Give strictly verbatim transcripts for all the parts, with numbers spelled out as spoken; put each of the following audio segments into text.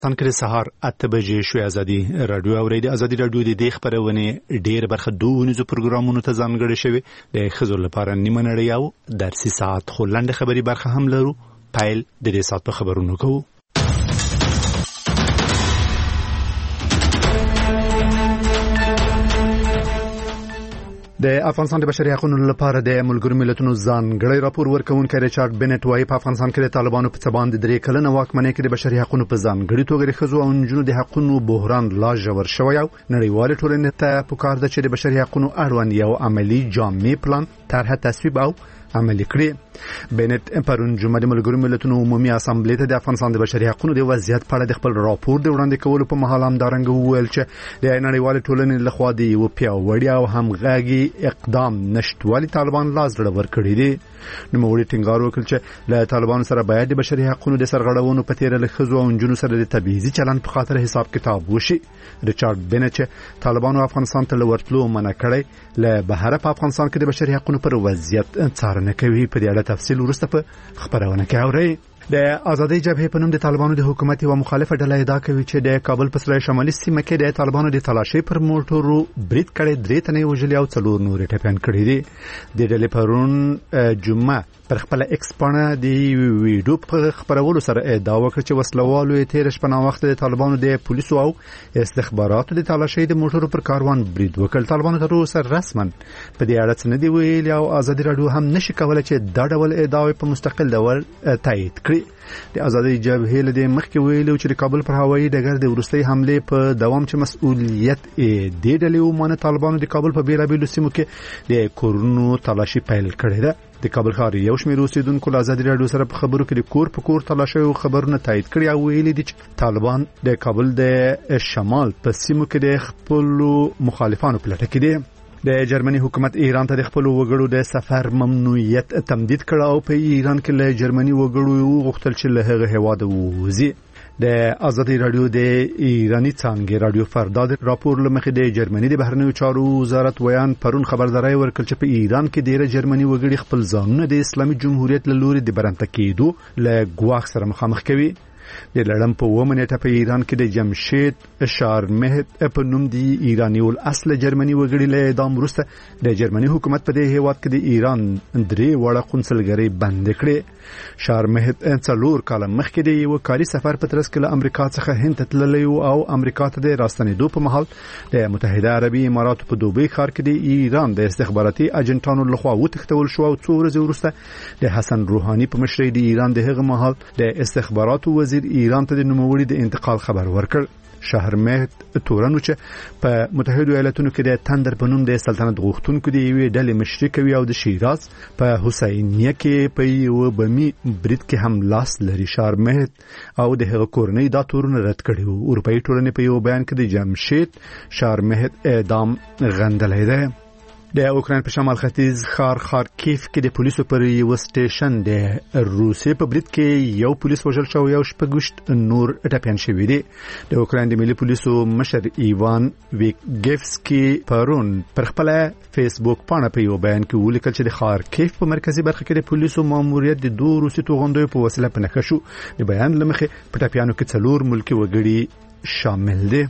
تنکر سهار اته بجې شوې ازادي رادیو اوریدي. ازادي رادیو د دې خبرونه ډېر برخه دوه پروګرامونو ته ځانګړې شوی د ښځو لپاره نیمه نړۍ او درسي ساعت خو لنډه خبري برخه هم لرو. پایل د دې ساعت په خبرونو کوو. د افغانستان د بشري حقوقو لپاره د ملګرو ملتونو ځانګړی راپور ورکوونکی ریچارډ بنټ وايي په افغانستان کې د طالبانو په څبان د درې کلنه واکمنۍ کې د بشري حقوقو په ځانګړي توګه د ښځو او نجونو د حقوقو بحران لا ژور شوی او نړیوال ټولنې ته پکار ده چې د بشري حقوقو اړوند یو عملی جامع پلان طرح تصویب او عملي کړي. بنټ پرون جمعه د ملګرو ملتونو عمومي اسامبلې ته د افغانستان د بشري حقوقو د وضعیت په اړه د خپل راپور د وړاندې کولو په مهال هم دارنګ وویل چې د نړیوال ټولنې لخوا د یو پیاوړي او همغږي اقدام نشټوالي طالبان لاس ډډ ورکړي دي. نو موږ ټینګار وکړ چې له طالبان سره باید د بشري حقوقو د سرغړونو په تیر له ښځو او نجونو سره د تبعیضي چلند په خاطر حساب کتاب وشي. ریچارډ بنټ طالبانو افغانستان ته لورتلو منع کړی له بهر په افغانستان کې د بشري حقوقو پر وضعیت څارنه کوي. په دې اړه تفصیل ورسته په خبرونه کې اورئ. د آزادۍ جبهې په نوم د طالبانو د حکومت او مخالفه ډله ادعا کوي چې د کابل په سرای شمالي سیمه کې د طالبانو د تلاشي پر موټرو برید کړي، درې تنې وژلي او څلور نور ټپيان کړي دي. د ډلې پرون جمعه پر خپل ایکس باندې د ویډیو په خبرولو سره ادعا وکړه چې وسلوالو یې تیر شپه نا وخت د طالبانو د پولیسو او استخباراتو د تلاشي د موټرو پر کاروان برید وکړ. طالبانو تر اوسه رسما په دې اړه څه نه دی ویلي او آزادي رادیو هم نشي کولای چې دا ډول ادعاوې په مستقل ډول تایید کړي. د آزادۍ جبهې له مخکې ویلو چې د کابل پر هوایي ډګر د ورستۍ حمله په دوام چې مسؤلیت یې د ډلې ومنه طالبانو د کابل په بیلابیلو سیمو کې د کورونو تلاشي پیل کړې ده. د کابل ښار یو شمېر اوسیدونکو له آزادي رادیو سره په خبرو کې د کور په کور تلاشي او خبرونه تایید کړي او ویلي دي چې طالبان د کابل د شمال په سیمو کې د خپل مخالفانو په لټه کې دي. د جرمني حکومت ایران ته د خپل وګړو د سفر ممنوعیت تمدید کړ او په ایران کې له جرمني وګړو غوښتل چې له هغه هیواده ووځي. د آزادي رادیو د ایرانی څانګې رادیو فرداد راپور لمخې د جرمني د بهرنیو چارو وزارت ویان پرون خبرداري ورکړ چې په ایران کې ډیره جرمني وګړي خپل ځانونه د اسلامي جمهوریت له لوري د برنته کېدو له ګواښ سره مخامخ کوي. د لړم په اووه منېټه په ایران کې د جمشید شارمهت په نوم دی ایرانی ول اصل جرمني وګړي له اعدام وروسته د جرمني حکومت په دې هیواد کې د ایران درې وړه قونسلګرۍ بند کړې. شارمهت څلور کال مخکې د یو کاري سفر په ترڅ کې له امریکا څخه هند ته تللی او امریکا ته د راستنېدو په مهال د متحده عربي اماراتو په دوبۍ ښار کې د ایران د استخباراتي اجنټانو لخوا وتښتول شو او څو ورځې وروسته د حسن روحاني په مشرۍ د ایران د هغه مهال د استخباراتو وزیر ایران ته د نوموړي د انتقال خبر ورکړ. شهرمهت تورنو چې په متحده ایالاتونو کې د تندر په نوم د سلطنت غوښتونکو د یوې ډلې مشري کوي او د شیراز په حسینیه کې په یو بمی برید کې هم لاس لري. شهرمهت او د هغه کورنۍ دا تورونه رد کړي وو. اروپאי ټولنې په یو بیان کې د جمشید شهرمهت اعدام غندلی دی. د اوکراین په شمال ختیځ ښار خارکیف کې د پولیسو پر یو سټیشن د روسیې په برید کې یو پولیس وژل شو او شپږ نور ټپيان شوي دي. د اوکراین د ملي پولیسو مشر ایوان ویګیفسکي پرون پر خپل فیسبوک باندې په یو بیان کې ولیکل چې د خارکیف په مرکزی برخه کې د پولیسو ماموریت د دوه روسي توغندوی په وسیله په نښه شو. د بیان لمخې په ټپيانو کې څلور ملکی وګړي شامل دي.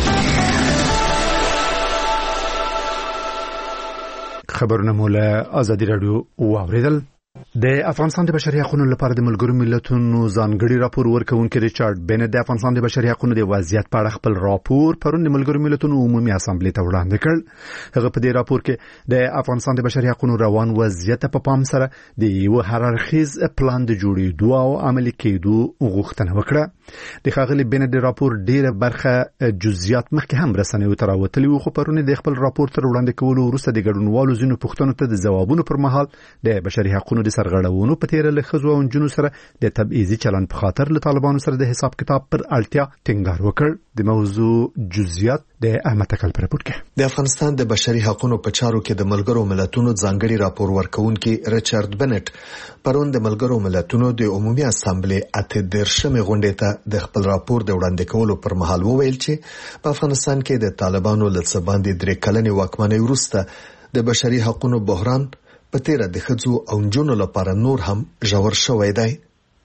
خبرونه مولا آزادي رادیو واوریدل. د افغانستان د بشري حقوقو لپاره د ملګرو ملتونو ځانګړي راپور ورکوونکي ریچارډ بنټ د افغانستان د بشري حقوقو د وضعیت په اړه خپل راپور پرون د ملګرو ملتونو عمومي اسامبلې ته وړاندې کړ. هغه په دې راپور کې د افغانستان د بشري حقوقو روان وضعیت په پام سره د یو هررخیز پلان د جوړېدو او عملي کېدو غوښتنه وکړه. د ښاغلي بنټ د راپور ډیره برخه جزئیات مخکې هم رسنیو ته راوتلي وو، خو پرون د خپل راپور تر وړاندې کولو وروسته د ګډونوالو ځینو پوښتنو ته د ځوابونو پر مهال د بشري حقوقو د سرغړونو په تیر له ښځو او نجونو سره د تبعیضي چلند په خاطر له طالبانو سره د حساب کتاب پر اړتیا ټینګار وکړ. د موضوع جزئیات د احمد تکل پر راپور کې. د افغانستان د بشري حقوقو په چارو کې د ملګرو ملتونو ځانګړي راپور ورکوونکي ریچارډ بنټ پرون د ملګرو ملتونو د عمومي اسامبلې اته دیرشمې غونډې ته د خپل راپور د وړاندې کولو پر مهال وویل چې په افغانستان کې د طالبانو له څه باندې درې کلنې واکمنۍ وروسته د بشري حقوقو بحران په تیر د ښځو او نجونو لپاره نور هم ژور شوی دی.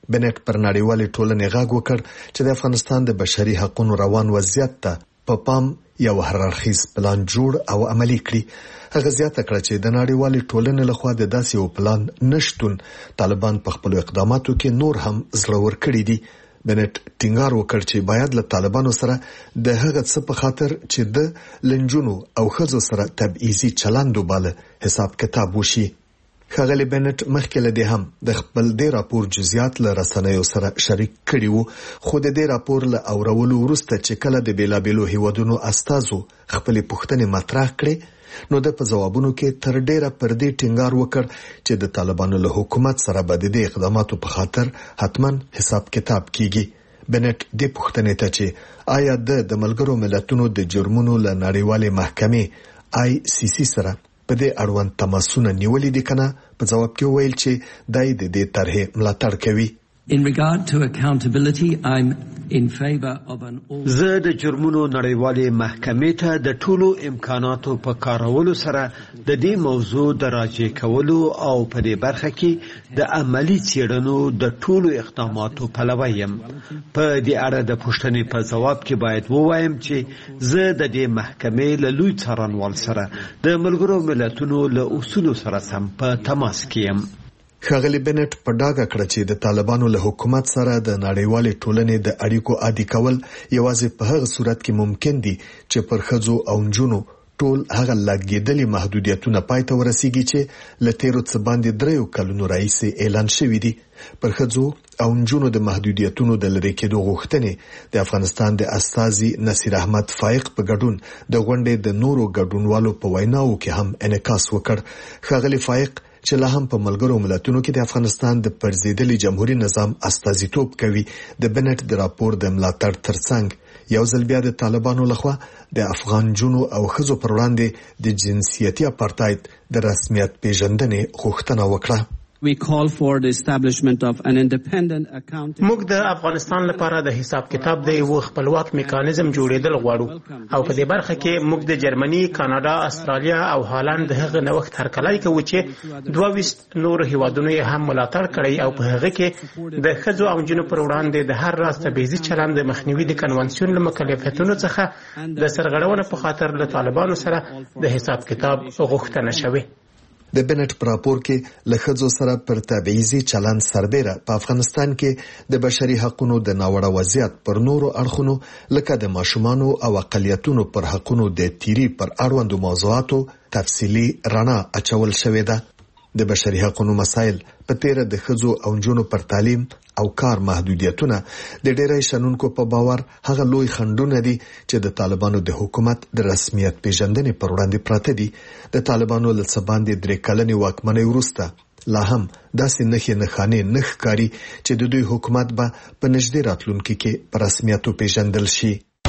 بنټ پر نړیوالې ټولنې غږ وکړ چې د افغانستان د بشري حقوقو روان وضعیت ته په پام یو هررخیز پلان جوړ او عملی کړي. هغه زیاته کړه چې د نړیوالې ټولنې لخوا د داسې یو پلان نشټون طالبان په خپل اقداماتو کې نور هم زړور کړي دي. بنټ ټینګار وکړ چې باید له طالبانو سره د هغه څه په خاطر چې د لنجونو او ښځو سره تبعیضي چلند وباله حساب کتاب وشي. ښاغلی بنټ مخکې له دې هم د خپل دې راپور جزئیات له رسنیو سره شریک کړي وو، خو د دې راپور له اورولو وروسته چې کله د بیلابیلو هیوادونو استازو خپلې پوښتنې مطرح کړې نو د په ځوابونو کې تر ډیره پر دې ټینګار وکړ چې د طالبانو له حکومت سره به د دې اقداماتو په خاطر حتما حساب کتاب کیږي. بنټ دې پوښتنې ته چې آیا د ملګرو ملتونو د جرمونو له نړیوالې محکمې آی سی سی سره په دې اړوند تماسونه نیولې دي کنه په ځواب کې ویل چې دای د دې طرحې ملاتړ کوي. In regard to accountability, I'm in favor of an all زه د جرمونو نړیوالې محکمې ته د ټولو امکاناتو په کارولو سره د دې موضوع د راجع کولو او په دې برخه کې د عملی څېړنو د ټولو اقداماتو پلوی یم. په دې اړه د پوښتنې په ځواب کې باید ووایم چې زه د دې محکمې له لوی څارنوال سره د ملګرو ملتونو له اصولو سره سم په تماس کې یم. ښاغلی بنټ په ډاګه کړه چې د طالبانو له حکومت سره د نړیوالې ټولنې د اړیکو عادي کول یوازې په هغه صورت کې ممکن دي چې پر ښځو او نجونو ټول هغه لګیدلي محدودیتونه پای ته ورسیږي چې له تیرو څه باندې دریو کلونو راهیسې اعلان شوي دي. پر ښځو او نجونو د محدودیتونو د لرې کېدو غوښتنې د افغانستان د استازي نصیر احمد فائق په ګډون د غونډې د نورو ګډونوالو په ویناو کې هم انعکاس وکړ. ښاغلی فائق چې لا هم په ملګرو ملتونو کې د افغانستان د پرځېدلي جمهوریت نظام استازیتوب کوي د بنټ د راپور د ملاتړ ترڅنګ یو ځل بیا د طالبانو لخوا د افغان جنو او ښځو پر وړاندې د جنسیتي اپارټاید د رسمیت پیژندنې غوښتنه وکړه. We call for the establishment of an independent account. موږ د افغانستان لپاره د حساب کتاب د یو خپلواک میکانیزم جوړېدل غواړو او په دې برخه کې موږ د جرمني، کاناډا، استرالیا او هالند هغه نوښت هرکلی کوو چې دوه ویشت نور هیوادونو یې هم ملاتړ کړی او په هغه کې د ښځو او نجونو پر وړاندې د هر راز تبعیضي چلند د مخنیوي د کنوانسیون له مکلفیتونو څخه د سرغړونې په خاطر له طالبانو سره د حساب کتاب غوښتنه شوې. د بنټ په راپور کې له ښځو سره پر تبعیضي چلند سربېره په افغانستان کې د بشري حقوقو د ناوړه وضعیت پر نورو اړخونو لکه د ماشومانو او اقلیتونو پر حقوقو د تیری پر اړوندو موضوعاتو تفصیلی رڼا اچول شوې ده. د بشري حقوقو مسایل په تیر د ښځو او نجونو پر تعلیم او کار محدودیتونه د ډېرای شنونکو په باور هغه لوی خنډونه دي چې د طالبانو د حکومت د رسمیت پیژندنې پر وړاندې پراته دي. د طالبانو له څه باندې درې کلنې واکمنۍ وروسته لا هم داسې نښې نښانې نه ښکاري چې د دوی حکومت به په نږدې راتلونکي کې په رسمیت پیژندل شي.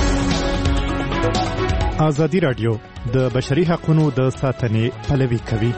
ازادي راډیو د بشري حقوقو د ساتنې پلوي کوي.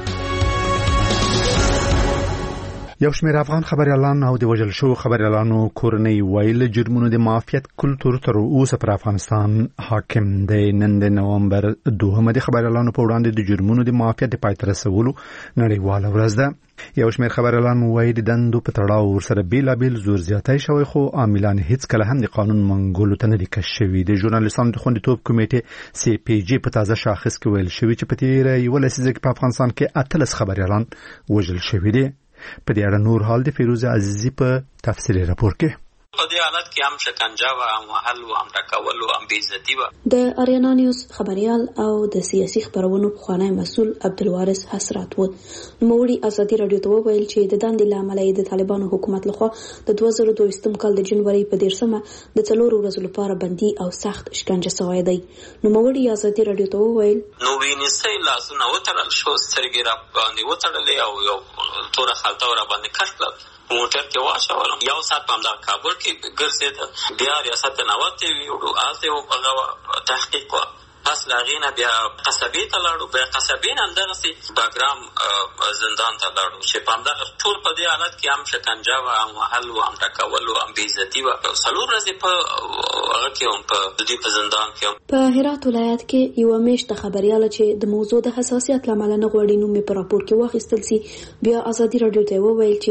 یو شمېر افغان خبريالان او د وژل شو خبريالانو کورنۍ ویل جرمونو د مافیات کلتور تر اوسه پر افغانستان حاکم دی. نن د نومبر دوهمه د خبريالانو په وړاندې د جرمونو د مافیات د پای ته رسولو نړیواله ورځ ده. یو شمېر خبريالان وایي د دندو په تړاو ورسره بیلابیل زور زیاتی شوی خو عاملان هیڅ کله هم د قانون منګولو ته نه دي کش شوي. د ژورنالیستانو د خوندیتوب کمیټې سی پی جی په تازه شاخص کې ویل شوی چې په تیره یوه لسیزه کې په افغانستان کې اتلس خبريالان وژل شوي دي. په دې اړه نور حال د فیروز عزیزی په تفصیلي راپور کې په دې حالت کې هم شکنجه و او محل و هم راکول او هم بې عزتي و. د اریانا نیوز خبريال او د سیاسي خبرونو پخوانی مسؤل عبدالوارث حسرات و نوموړي ازادي راډیو ته وویل چې د دندې له امله د طالبانو حکومت لخوا د دوه زره دوه کال د جنوري په دیرشمه د څلورو ورځو لپاره بندي او سخت شکنجه شوی دی. نوموړي ازادي راډیو ته وویل نو وینځي لاسونه وتړل شو، سترګې را باندې وتړلې او یو توره خلطه را باندې کټ کړل، موټر کې واچولم. یو ساعت په همدغه کابل کې ګرځېدم، بیا ریاست نواتې ویوړو هلته هغه تحقیق و. پس له هغې نه بیا قصبې ته لاړو، بیا قصبې نه همدغسې باګرام زندان ته لاړو چې په همدغه ټول په دې حالت کې هم شکنجه وه، هم وهل و، هم ټکول و، هم بېعزتي وه. څلور ورځې په هغه کې وم، په د دوی په زندان کې وم. په هرات ولایت کې یوه میاشته خبریاله چې د موضوع د حساسیت له امله نه غواړي نوم یې په راپور کې واخیستل سي بیا ازادي راډیو ته وویل چې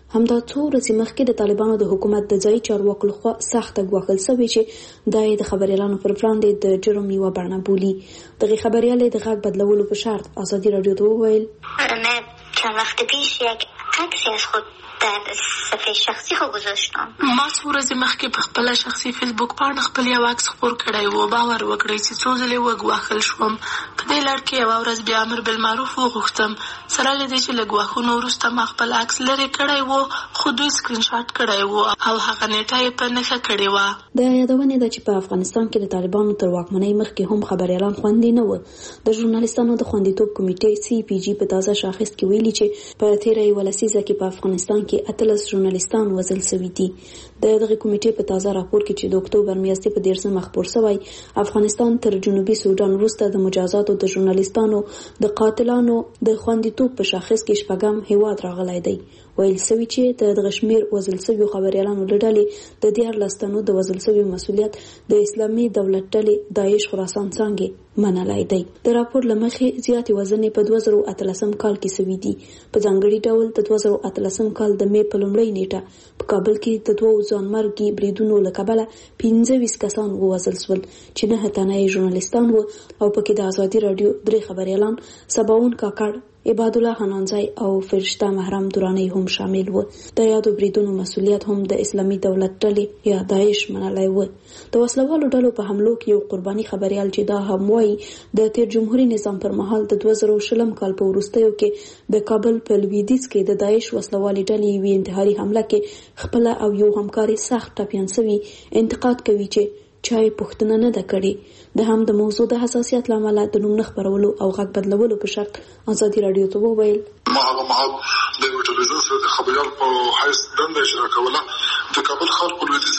همدا څو ورځې مخکې د طالبانو د حکومت د ځایي چارواکو لخوا سخته ګواښل شوې چې دا یې د خبريالانو پر وړاندې د جرم یوه بڼه بولي. دغه خبريال د غږ بدلولو په شرط ازادي رادیو ته وویل: من چند وقت پیش یک عکسی از خود در صفحه شخصی خو گذاشتم. ما څو ورځې مخکې په خپل شخصي فیسبوک باندې خپل یو عکس خپور کړی و. باور وکړئ چې څو ځلې وګواښل شوم. په دې لړ کې یوه ورځ بیا امر بالمعروف وغوښتم. سره له دې چې له ګواښونو وروسته ما خپل عکس لرې کړی و، خو دوی سکرین شاټ کړی و او هغه نیټه یې په نښه کړې وه. د یادونې ده چې په افغانستان کې د طالبانو تر واکمنۍ مخکې هم خبريالان خوندي نه و. د ژورنالیستانو د خوندیتوب کمیټې سی پی جی په تازه شاخص کې ویلي چې په تیره یوه لسیزه کې په افغانستان کې اتلس ژورنالیستان وژل شوي دي. د دغه کمیټې په تازه راپور کې چې د اکتوبر میاشتې په دیرشمه خپور شوی، افغانستان تر جنوبي سودان وروسته د مجازاتو د ژورنالیستانو د قاتلانو د خوندیتوب په شاخص کې شپږم هیواد راغلی دی. ویل سوي چې د دغه شمېر وژل شویو خبريالانو له ډلې د دیارلس تنو د وژل شویو مسؤلیت د اسلامي دولت ډلې داعش خراسان څانګې منلی دی. د راپور له مخې زیاتې وژنې په دوه زره اتلسم کال کې شوي دي. په ځانګړي ډول د دوه زره اتلسم کال د مې په لومړۍ نیټه په کابل کې د دوو ځانمرګي بریدونو له کبله پنځه ویشت کسان ووژل شول چې نهه تنه یې ژورنالیستان وو او پکې د ازادي راډیو درې خبريالان سباون کاکړ، عباد الله حنانزای او فرشته محرم دورانی هم شامل وو. د یادو بریدونو مسؤلیت هم د اسلامي دولت ډلې یا داعش منلی و. د وسلوالو ډلو په حملو کې یو قرباني خبريال چې دا هم وایي د تیر جمهوریت نظام پر مهال د دوه زره شلم کال په وروستیو کې د کابل په لویدیځ کې د داعش وسلوالي ډلې یوې انتحاري حمله کې خپل او یو همکاري سخت ټپیان شوي انتقاد کوي چې چای پښتنه نه ده کړې. د هم د موضوع د حساسیت لامل د نوم نه خبرولو او غږ بدلولو په شرط ازادي رادیو ته وویل: ما هغه مهال د یو ټلویزیون سره د خبريال په حیث دنده اجرا کوله. د کابل ښار په لویدیځ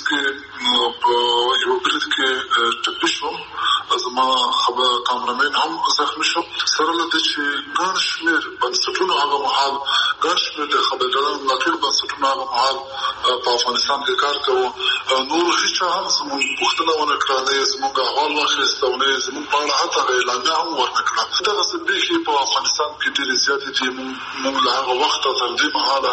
کې په یو برید کې ټپي شوم. زما خبر کامرامین هم زخمی شو. سره له دې چې ګڼ شمېر بنسټونو هغه مهال ګڼ شمېر د خبريالانو ملاتړ بنسټونو هغه مهال په افغانستان کې کار کوو. نور هیڅ هم زموږ پوښتنه ونه کړه، نه زموږ احوال واخیست او نه زموږ په اړه حتی اعلامیه هم ورنه کړه. دغسې پېښې په افغانستان کې ډېرې زیاتې دي. موږ له هغه وخته تر دې مهاله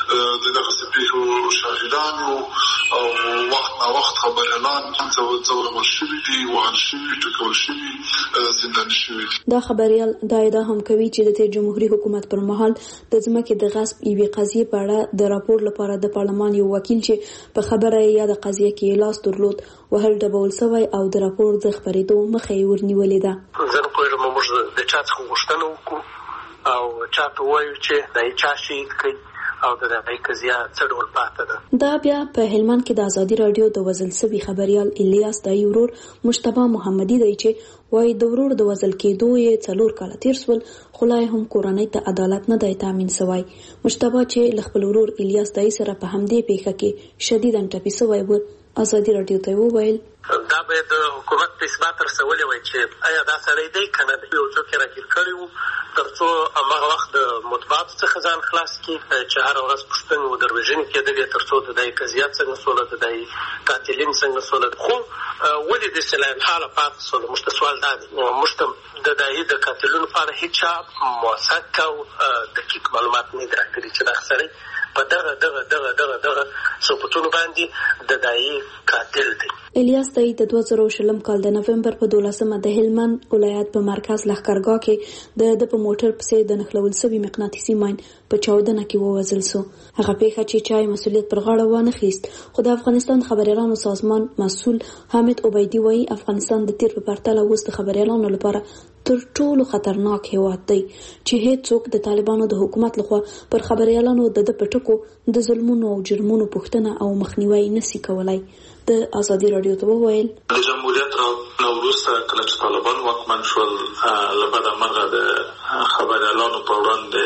د دغسې پېښو شاهدان یو او وخت نا وخت خبريالان ځورول شوي دي، وهل شوي، ټکول شوي، زنداني شوي دي. دا خبريال دا ادعا هم کوي چې د تیر جمهوریت حکومت پر مهال د ځمکې د غصب یوې قضیې په اړه د راپور لپاره د پارلمان یو وکیل چې په خبره یا د قضیې کې لاس درلود وهل ډبول شوی او د راپور د خبرېدو مخه یې ورنیولې ده. زه نه پوهېږم موږ د چا څخه غوښتنه وکړو او چا ته ووایو چې دا یې چا شهید کړي او د دغه قضیه څه ډول پاته ده. دا بیا په هلمند کې د ازادي راډیو د وژل شوي خبريال الیاس دای ورور مجتبی محمدي دی چې وایي د ورور د وژل کېدو یې څلور کاله تیر شول، خو لا هم کورنۍ ته عدالت نه دی تامین شوی. مجتبی چې له خپل ورور الیاس دای سره په همدې پیښه کې شدیداً ټپي شوی و، ازادي راډیو ته وویل: دا به د حکومت په اثبات رسولې وای چې آیا دا سړی دی که نه دی. یو څوک یې راګیر کړی وو تر څو هماغه وخت د مطبوعاتو څخه ځان خلاص کړي چې هره ورځ پوښتنې ودروژنې کېدلې تر څو د دې قضیه څنګه سوله، د دې قاتلین څنګه سوله. خو ولې داسې لاینحاله پاتې سوله؟ موږ ته سوال دا دی، موږ ته د دې د قاتلینو په اړه هېچ چا موثق او دقیق معلومات نه دي راکړي چې دا سړی په دغه دغه دغه دغه دغه ثبوتونو باندې د دایي قاتل دی. الیاس دای د دوه زره شلم کال د نومبر په دولسمه د هلمند ولایت په مرکز لښکرګاه کې د د په موټر پسې د نښلول شوي مقناطیسي ماین په چاودنه کې ووژل شو. هغه پیښه چې چای مسؤلیت پر غاړه وانه خیست، خو د افغانستان خبريالانو سازمان مسؤل حامد عبیدی وایي افغانستان د تیر په پرتله اوس د خبريالانو لپاره تر ټولو خطرناک هیواد دی چې هیڅ څوک د طالبانو د حکومت لخوا پر خبريالانو د د پټکو د ظلمونو او جرمونو پوښتنه او مخنیوي نشي کولای. د ازادي راډیو ته وویل: د جمهوریت نو وروسته کله چې طالبان واکمن شول، لبدا مرغه د خبريالانو په وړاندې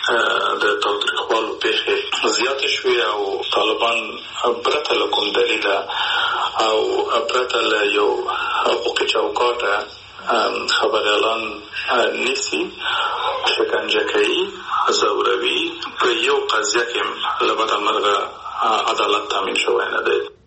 د تاوتریخوالو پیښې زیاتې شوې او طالبان پرته له کوم دلیل او پرته له یو حقوقي چوکاټه خبريالان نیسي، شکنجه کوي، ځوروي. په یو قضیه کې لبدا مرغه عدالت تامین شوی نه دی.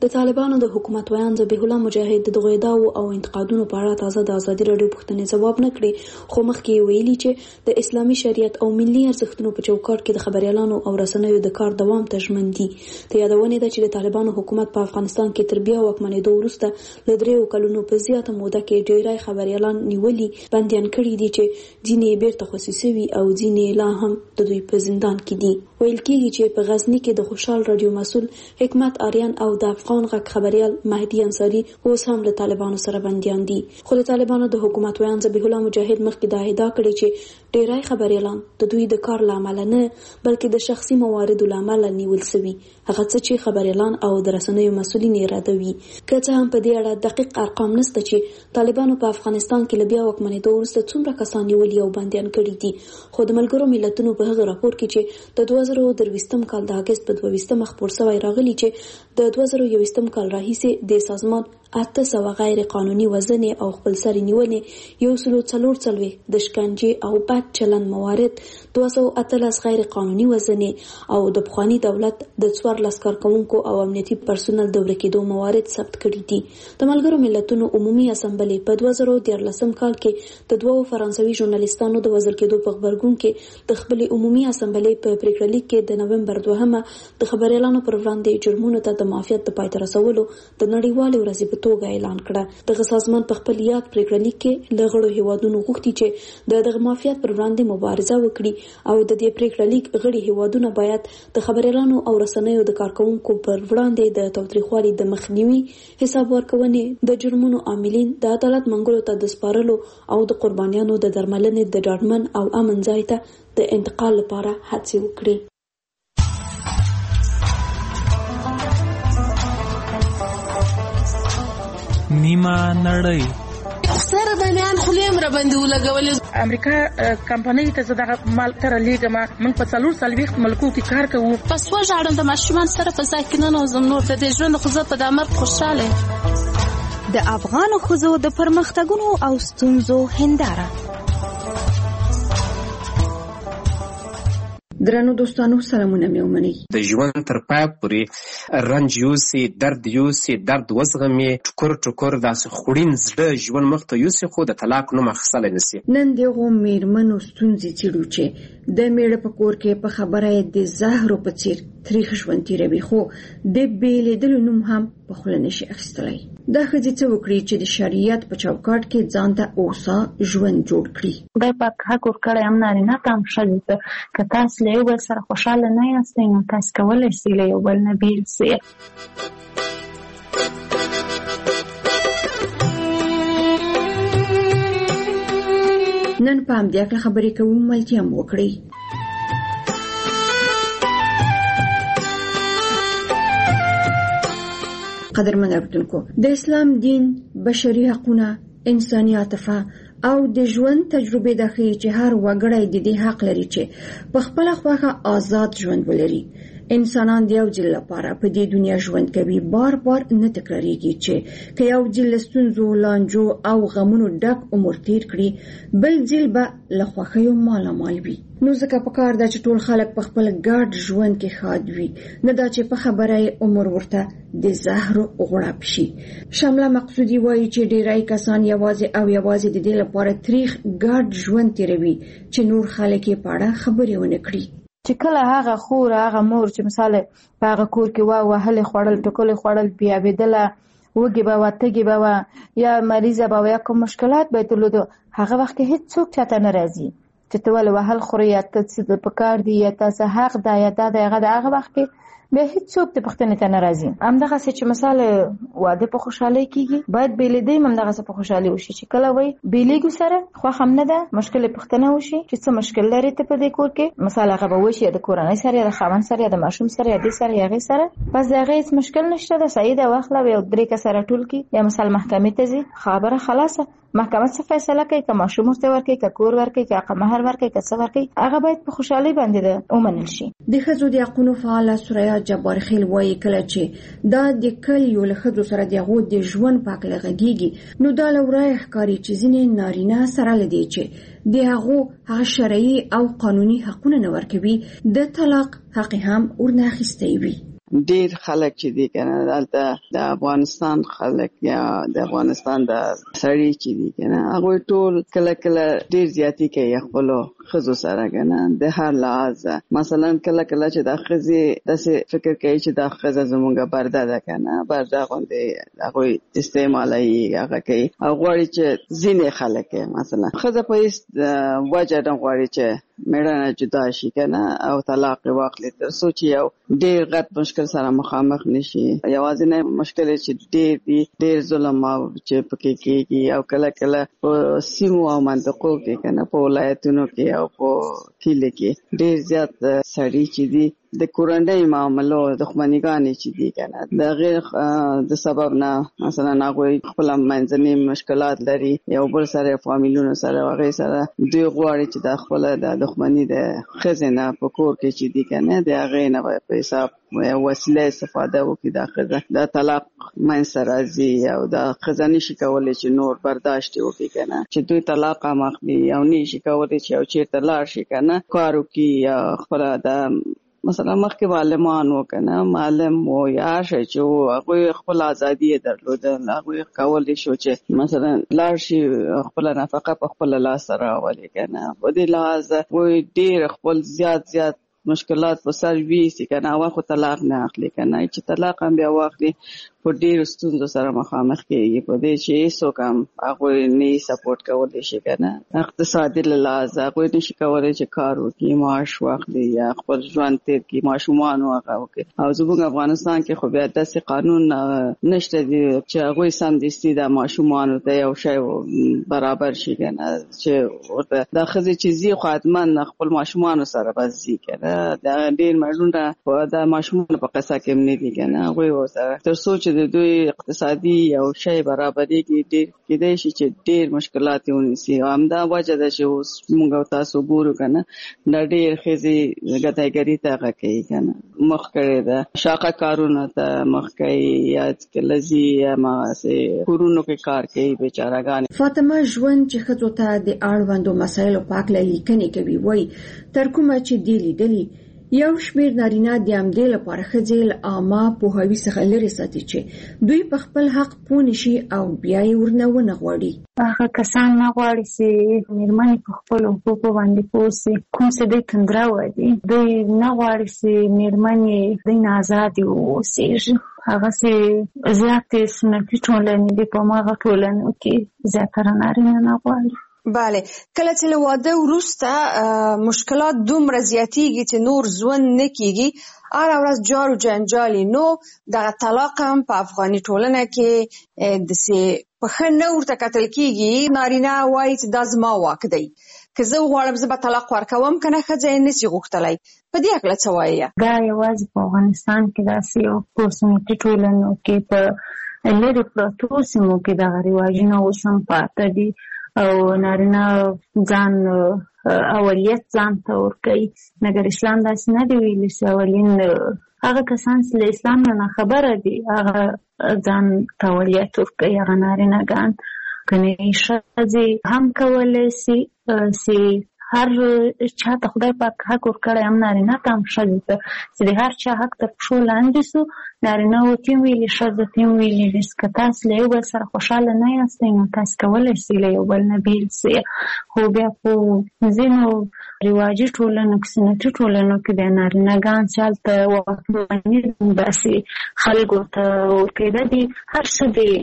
د طالبانو د حکومت ویان ذبیح الله مجاهد د دغه ادعاو او انتقادونو په اړه تازه د ازادي راډیو پوښتنې ځواب نه کړي، خو مخکې ویلي چې د اسلامي شریعت او ملي ارزښتونو په چوکاټ کې د خبريالانو او رسنیو د کار دوام ته ژمن دي. ته یادونه ده چې د طالبانو حکومت په افغانستان کې تر بیا واکمنېدو وروسته له دریو کلونو په زیاته موده کې ډېری خبريالان نیولي بندیان کړي دي چې ځینې بیرته خصوصي وي او ځینې لا هم د دوی په زندان کې دي. ویل کېږي چې په غزنی کې د خوشحال رادیو مسؤل حکمت آریان او د افغان غږ خبريال مهدي انصاری اوس هم له طالبانو سره بندیان دي. خو د طالبانو د حکومت ویان ذبیح الله مجاهد مخکې دا ادعا کړې چې ډېری خبريالان د دوی د کار لامل نه بلکې د شخصي مواردو لامل نیول شوي، هغه څه چې خبريالان او د رسنیو مسؤلین یادوي. که څه هم په دې اړه دقیق ارقام نشته چې طالبانو په افغانستان کې له بیا واکمنېدو وروسته څومره کسان نیولي او بندیان کړي دي، خو د ملګرو ملتونو په هغه راپور کې چې د دوه زره درویشتم کال د اګست په دوه ویشتمه خپور شوی راغلی چې د دوه زره یوویشتم کال راهیسې د سازمان اته سوه غیر قانوني وژنې او خپلسري نیولې، یو سلو څلور څلوېښت د شکنجې او بد چلند موارد، دوه سوه اتلس غیر قانوني وژنې او د پخواني دولت د څوارلس کارکوونکو او امنیتي پرسونل د ورکېدو موارد ثبت کړي دي. د ملګرو ملتونو عمومي اسامبلې په دوه زره دیارلسم کال کې د دوو فرانسوي ژورنالیستانو د وژل کېدو په غبرګون کې د خپلې عمومي اسامبلې په پریکړه لیک کې د نومبر دوهمه د خبريالانو پر وړاندې جرمونو ته د معافیت د پای ته رسولو د نړیوالې ورځې په توګه اعلان کړه. دغه سازمان په خپل یاد پریکړه لیک کې له غړو هیوادونو غوښتي چې د دغه معافیت پر وړاندې مبارزه وکړي او د دې پریکړه لیک غړي هیوادونه باید د خبريالانو او رسنیو د کارکوونکو پر وړاندې د تاوتریخوالي د مخنیوي، حساب ورکونې، د جرمونو عاملین د عدالت منګولو ته د سپارلو او د قربانیانو د درملنې د ډاډمن او امن ځای ته د انتقال لپاره هڅې وکړي. نیمه نړۍ سره باندې خلیم را باندې ولګولې. امریکا کمپنۍ ته زه دغه مال تر لېږم، موږ په څلور څلوېښت ملکو کې کار کوو. پس وژاړم د ماشومان سره په ځای کې ننوځم، نور د دې ژوند خو زه په دا مرګ خوشحاله. د افغانو ښځو د پرمختګونو او ستونزو هنداره. درنو دوستانو سلامونه مې ومنئ. د ژوند تر پای پورې رنج یوسي، درد یوسي، درد وزغمي، ټکر ټکر داسې خوړین زړه ژوند مخ ته یوسي، خو د طلاق نوم اخیستلی نسي. نن دغو میرمنو ستونزې څېړو چې د میړه په کور کې په خبره یې د زهرو په څېر تریخ ژوند تېروي، خو د بېلېدلو نوم هم په خوله نشي اخیستلی. دا ښځې څه وکړي چې د شریعت په چوکاټ کې ځان ته اوسا ژوند جوړ کړي. خدای پاک حق ورکړی هم نارینه ته هم ښځې ته. که تاسو له یو بل سره خوشحاله نه یاستئ نو تاسو کولی شئ له یو بل نه بېل شئ. نن په همدې هکله خبرې کوو، ملتیا هم وکړئ. قدرمن اورېدونکو، د اسلام دین بشري حقونه، انساني عاطفه او د ژوند تجربې دا ښیي چې هر وګړی د دې حق لري چې په خپله خوښه آزاد ژوند ولري. انسانان د یو ځل لپاره په دې دنیا ژوند کوي، بار بار نه تکراریږي چې که یو ځل له ستونزو، لانجو او غمونو ډک عمر تیر کړي، بل ځل به له خوښیو مالامال وي. نو ځکه پکار ده چې ټول خلک په خپل ګډ ژوند کې ښاد وي، نه دا چې په خبره یې عمر ورته د زهرو غوړپ شي. شمله مقصودي وایي چې ډیری کسان یوازې او یوازې د دې لپاره تریخ ګډ ژوند تیروي چې نور خلک یې په اړه خبرې ونه کړي. چې کله هغه خور هغه مور چې مثال په هغه کور کې وا وهلې خوړل ټکلې خوړل بیا بېدله وږې به وه تږې به وه یا مریضه به وه یا کوم مشکلات به یې درلودو، هغه وخت کې هېڅوک چاته نه راځي چې ته ولې وهل خورې یا ته څه په کار دي یا تاسو حق ده یا دا د هغه د هغه وخت کې بیا هېڅوک د پوښتنې ته نه راځي. همدغسې چې مثال واده په خوشحالۍ کېږي، باید بېلېدی هم همدغسې په خوشحالۍ وشي چې کله وایي بېلېږو سره خوښ هم نه ده، مشکل یې پوښتنه وشي چې څه مشکل لرې ته په دې کور کې، مثال هغه به وشي یا د کورنۍ سره یا د خاوند سره یا د ماشوم سره یا دې سره یا هغې سره، بس د هغې هېڅ مشکل نشته ده، صحیح ده، واخله یو درې کسه راټول کړي یا مثال محکمې ته ځي، خبره خلاصه، محکمه څه فیصله کوي، که ماشوم ورته ورکوي، که کور ورکوي، که حق مهر ورکوي، که څه ورکوي، هغه باید په خوشحالۍ باندې ده ومنل شي. د ښځو د حقونو فعاله سریا جبار خیل وایي کله چې دا د کلیو له ښځو سره د هغو د ژوند په هکله غږېږي، نو دا له ورایه ښکاري چې ځینې نارینه سره له دې چې د هغو هغه شرعي او قانوني حقونه نه ورکوي، د طلاق حق هم ورنه اخیستی وي. ډیر خلک چې دي کنه دلته د افغانستان خلک یا د افغانستان د سړي چې دي کنه هغه ټول کله کله ډیر زیاتی کوي خپل خزو سره کنه د هر لحاظ مثلا کله کله چې د خزي داسې فکر کوي چې د خزه زمونږه برده ده کنه برده غوندې هغه استعمالي هغه کوي او غواړي چې ځینې خلک مثلا خزه په هیڅ وجه نه غواړي چې میړه جدا شي کنه او طلاق واخلي تر څو چې یو ډیر غټ مشکل سره مخامخ نشي یوازې نه مشکل چې ډیر دی ډیر ظلم او چې پکې کېږي او کله کله په سیمو او منطقو کې کنه په ولایتونو کې او په کلی کې ډیر زیات سړي چې دی د کورنۍ معاملو دښمنیګانې چې دي کنه د غیر د سبب نه مثلا هغه خپل منځني مشکلات لري یو بل سره فامیلونو سره هغه سره دوی غواړي چې د خپل د دښمنۍ د خزینه په کور کې چې دي کنه د هغه نه په حساب وسیله استفاده وکړي د خزه د طلاق من سره زی او د خزانه شي کولای چې نور برداشت وکړي کنه چې دوی طلاق مخدي او نشي کولای چې او چیرته لاړ شي کنه کارو کې خپل د مثلا مخکې معلمان وکنه معلم و یا شي چې هغه خپل ازادي درلوده هغه کولای شو چې مثلا لاړ شي خپل نفقه په خپل لاس راولي کنه په دې لحاظ وې ډیر خپل زیات زیات مشکلات په سر وی سي کنه او خو طلاق نه اخلي کنه چې طلاق هم بیا واخلي په ډیر ستونزو سره مخامخ کېږي په دې چې څوک هم هغه نه سپورټ کولای شي کنه اقتصادي لحاظ هغه نشي کولای چې کار وکړي معاش واخلي یا خپل ژوند تیر کړي ماشومان واغه وکړي او زموږ افغانستان کې خو بیا داسې قانون نشته دی چې هغه سم دستي د ماشومان ته یو شی برابر شي کنه چې ورته د خزي چیزي خدمت خپل ماشومان سره بزي کنه دا ډیر مړونه د ماشومان په قصه کې نه دي کنه هغه سره تر څو د دوی اقتصادي او شی برابرۍ کې ډیر کېدای شي چې ډیر مشکلات ونیسي همدا وجه ده چې اوس موږ تاسو ګورو کنه د ډیر خزي غدایګری ته کوي کنه مخ کړی ده شاقه کارونه ته مخ کوي یا کلزي ما سه کورونو کې کار کوي بیچارهګان فاطمه ژوند چې خزو ته د اړوندو مسایلو پاک لیکنې کوي وای تر کومه چې دی لیدلی یو شمیر نارینه د امدې لپاره خځل عامه پوهاوی څخه لري ساتي چې دوی په خپل حق پوه شي او بیا یې ورنه ونه غواړي هغه کسان نه غواړي چې میرمنې په خپل حقوقو باندې پوه شي کوم څه دوی تندرا وایي دوی نه غواړي چې میرمنې دوی آزاد اوسي هغه چې زیاتې سنتي ټولنې دي په ماغه ټولنو کې زیاتره نارینه نه غواړي بله کله چې له واده وروسته مشکلات دومره زیاتیږي چې نور ژوند نه کیږي هر ورځ جار و جنجالي نو دغه طلاق هم په افغاني ټولنه کې داسې په ښه نه ورته کتل کیږي نارینه وایي چې دا زما واک دی که زه وغواړم زه به طلاق ورکوم که نه ښځه یې نشي غوښتلی په دې هکله څه وایي دا یوازې په افغانستان کې داسې یو په سنتي ټولنو کې په لرې پرتو سیمو کې دغه رواجونه اوس هم پاته دي او نارینه ځان اولیت ځان ته ورکوي مګر اسلام داسې نه دی ویلي چې اولین هغه کسان چې له اسلام نه خبره دي هغه ځان ته اولیت ورکوي هغه نارینهګان کنه ښځې هم کولی شي چې هر چا ته خدای پاک حق ورکړی هم نارینه ته هم ښځې ته چې د هر چا حق تر پښو لاندې سو نارینه ورته هم ویلي ښځو ته هم ویلي دي که تاسو له یو بل سره خوشحاله نه یاستئ نو تاسو کولی شئ له یو بل نه بیل شئ خو بیا په ځینو رواجي ټولنو کې سنتي ټولنو کې بیا نارینهګان چې هلته واکمني داسې خلکو ته ورکېده دي هر څه دي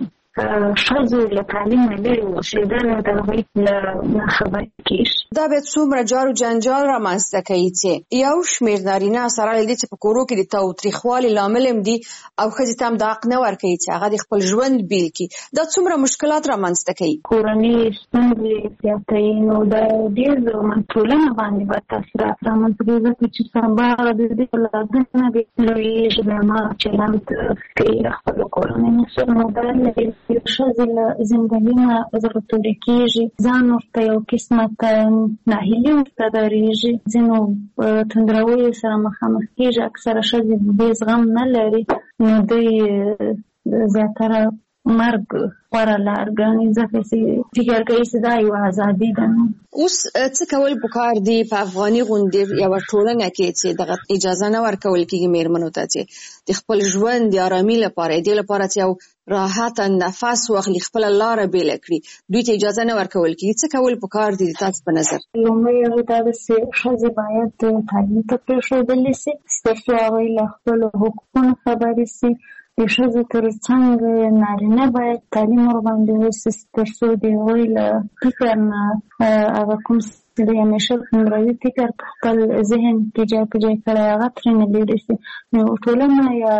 ښځو له تعلیم نه لرې اوسېدل د هغوی له خبرې کېږي دا بیا څومره جار و جنجال رامنځته کوي چې یو شمېر نارینه سره له دې چې په کورو کې د تاوتریخوالي لامل هم دي او ښځې ته هم دا حق نه ورکوي چې هغه د خپل ژوند بیل کړي دا څومره مشکلات رامنځته کوي کورنۍ ستونزې زیاتوي نو د ډېر ټولنه باندې به تاثیرات رامنځته کوي ځکه چې سبا د دې اولادونه دي لویېږي د هماغه چلند کوي د خپلو کورنیو سره نو دا لري ښځې له زندګي نه زړه تورې کېږي ځان ورته یو قسمت ناهیلي ورته ډارېږي ځینو توندرویو سره مخامخ کېږي اکثره ښځې دې زغم نه لري نو دوی زیاتره مرګ غوره لار ګڼي، ځکه چې فکر کوي چې دا یوه ازادي ده. اوس څه کول پکار دي په افغاني غونډې یوه ټولنه کې چې دغه اجازه نه ورکول کېږي مېرمنو ته چې د خپل ژوند د ارامۍ لپاره، دې لپاره چې یو راحت نفس واخلي، خپله لاره بېله کړي، دوی ته اجازه نه ورکول کېږي. څه کول پکار دي تاسو په نظر؟ لومړی هغه دا ده چې ښځې باید تعلیم ته پرېښودلې سي، ترڅو هغوی له خپلو حقوقونو خبرې سي. د ښځو تر څنګ نارینه باید تعلیم ورباندې وسي، ترڅو د هغوی له فکر نه هغه کوم د همیشه عمروي فکر په خپل ذهن کې ځای په ځای کړی هغه ترېنه لرې سي. نو ټولنه یا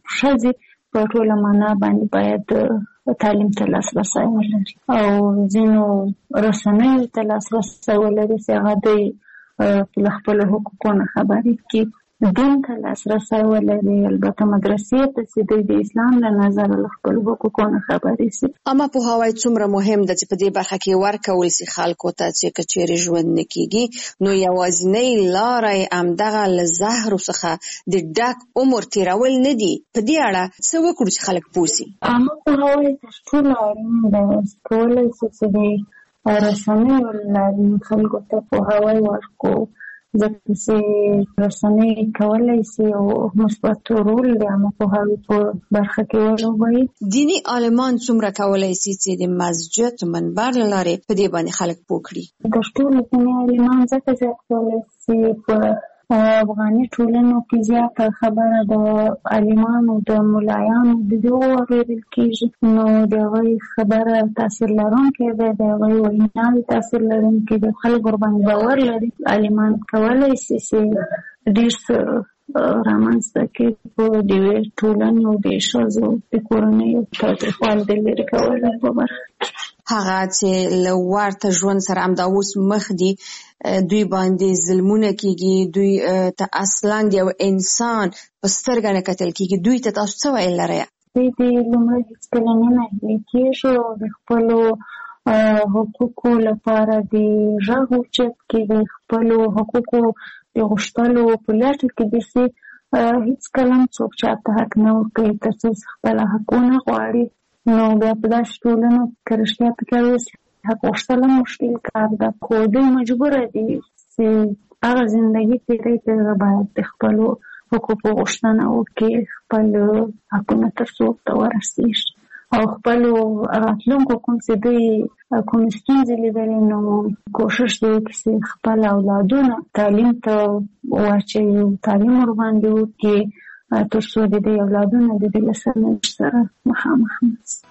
ښځې په ټوله معنا باندې باید تعلیم ته لاسرسی ولري او ځینو رسنیو ته لاسرسی ولري چې هغه دوی له خپلو حقوقو نه خبرې کړي، دین ته لاسرسی ولري، البته مدرسې ته چې دوی د اسلام له نظره له خپلو حقوقو نه خبرې سي. عامه پوهاوی څومره مهم ده چې په دې برخه کې ورکول سي خلکو ته چې که چیرې ژوند نه کېږي، نو یوازینۍ لاره یې همدغه له زهرو څخه د ډک عمر تېرول نه دي. په دې اړه څه وکړو چې خلک پوه سي؟ عامه پوهاوی تر ټولو اړین ده. کولی سو چې د رسنیو له لارې خلکو ته پوهاوی ورکړو، ځکه چې رسنۍ کولی سي او مثبت رول د عامه پوهاوي په برخه کې ولوبوي. دیني عالمان څومره کولی سي چې د مسجد منبر له لارې په دې باندې خلک پوه کړي؟ تر ټولو دیني عالمان ځکه زیات کولی سي په افغاني ټولنو کې زیاته خبره د عالمانو د ملایانو د دې اورېدل کېږي، نو د هغوی خبره تاثیر لرونکې ده، د هغوی ویناوې تاثیر لرونکې ده، خلک ورباندې باور لري. عالمان کولی سي چې ډېر څه رامنځته کړي په د یوې ټولنې او د ښځو د کورنیو تاوتریخوالي د لرې کولو په برخه کې. هغه چې له ورته ژوند سره همدا اوس مخ دي، دوی باندې ظلمونه کېږي، دوی ته اصلا د یو انسان په سترګه نه کتل کېږي، دوی ته تاسو څه ویل لرئ؟ دوی د لومړی هېڅکله نه ناهیلي کېږي او د خپلو حقوقو لپاره د غږ اوچت کړي، د خپلو حقوقو د غوښتلو په لټه کې دي چې هېڅکله هم څوک چاته حق نه ورکوي تر څو خپله حق ونه غواړي. نو بیا په داسې ټولنو کې رښتیا فکر وشي حق غوښتل هم مشکل کار ده، خو دوی مجبوره دي چې هغه زندګي تېروي چې باید د خپلو حقوقو غوښتنه وکړي، خپل حقونه تر څو ورته ورسېږي او خپلو راتلونکو کوم چې دوی کوم ستونزې لیدلې نو کوشش دی چې خپل اولادونه تعلیم ته واچوي او تعلیم ورباندې وکړي تر څو د دې اولادونه د دې له سرنوشت سره مخامخ نه شي.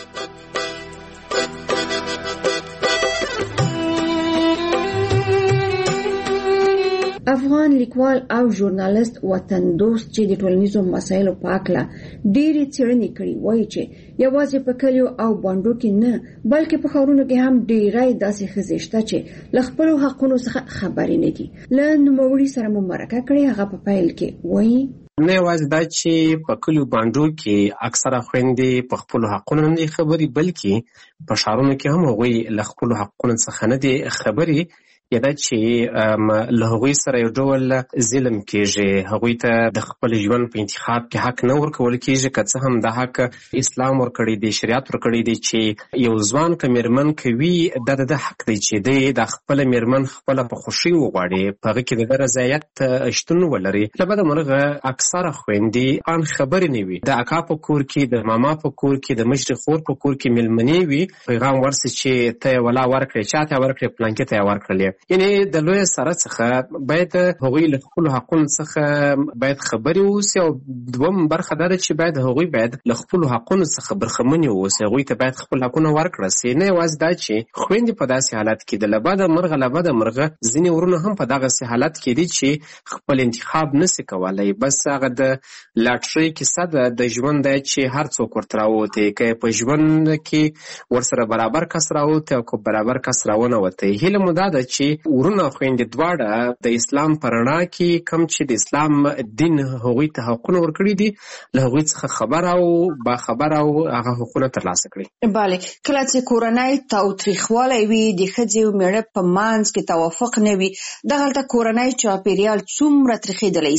افغان لیکوال او ژورنالیست وطن دوست چې د ټولنیزو مسایلو په اړه ډېرې څېړنې کړي وایي چې یوازې په کلیو او بانډو کې نه بلکې په ښارونو کې هم ډېری داسې ښځې شته چې له خپلو حقونو څخه خبرې نه دي. له نوموړي سره مو مرکه کړې، هغه په پیل کې وایي نه یوازې دا چې په کلیو بانډو کې اکثره خویندې په خپلو حقونو نه دي خبرې، بلکې په ښارونو کې هم هغوی له خپلو حقونو څخه نه دي خبرې، یا دا چې له هغوی سره یو ډول ظلم کېږي، هغوی ته د خپل ژوند په انتخاب کې حق نه ورکول کېږي، که څه هم دا حق اسلام ورکړی دی، شریعت ورکړی دی چې یو ځوان که مېرمن کوي دا د ده حق دی چې دی د خپله مېرمن خپله په خوښۍ وغواړي، په هغه کې د ده رضایت شتون ولري. له بده مرغه اکثره خویندې ان خبرې نه وي، د اکا په کور کې، د ماما په کور کې، د مشرې خور په کور کې مېلمنې وي، پیغام ورسي چې ته یې ولا ورکړې، چا ته یې ورکړې، پلانکې ته یې ورکړلې. یعنی د لوی سره څخه باید هغوی له خپلو حقونو څخه باید خبرې ووسي، او دوم برخه دا ده چې باید هغوی باید له خپلو حقونو څخه برخمنې ووسي، هغوی ته باید خپل حقونه ورکړه سي. نه یوازې دا چې خویندې په داسې حالت کې د له بده مرغه له بده مرغه ځینې ورونه هم په دغسې حالت کې دي چې خپل انتخاب نسي کولی، بس هغه د لاټرۍ کیسه ده د ژوند دی چې هر څوک ورته راووتی، که په ژوند کې ورسره برابر کس راووتی او که برابر کس راونوتی. هیله مو دا ده چې ورونه خویندې دواړه د اسلام په رڼا کې کوم چې د اسلام دین هغوی ته حقونه ورکړي دي له هغوی څخه خبر او باخبر او هغه حقونه ترلاسه کړي. بله، کله چې کورنۍ تاوتریخوالی وي، د ښځې او میړه په منځ کې توافق نه وي، دغلته کورنۍ چاپیریال څومره تریخېدلی سي؟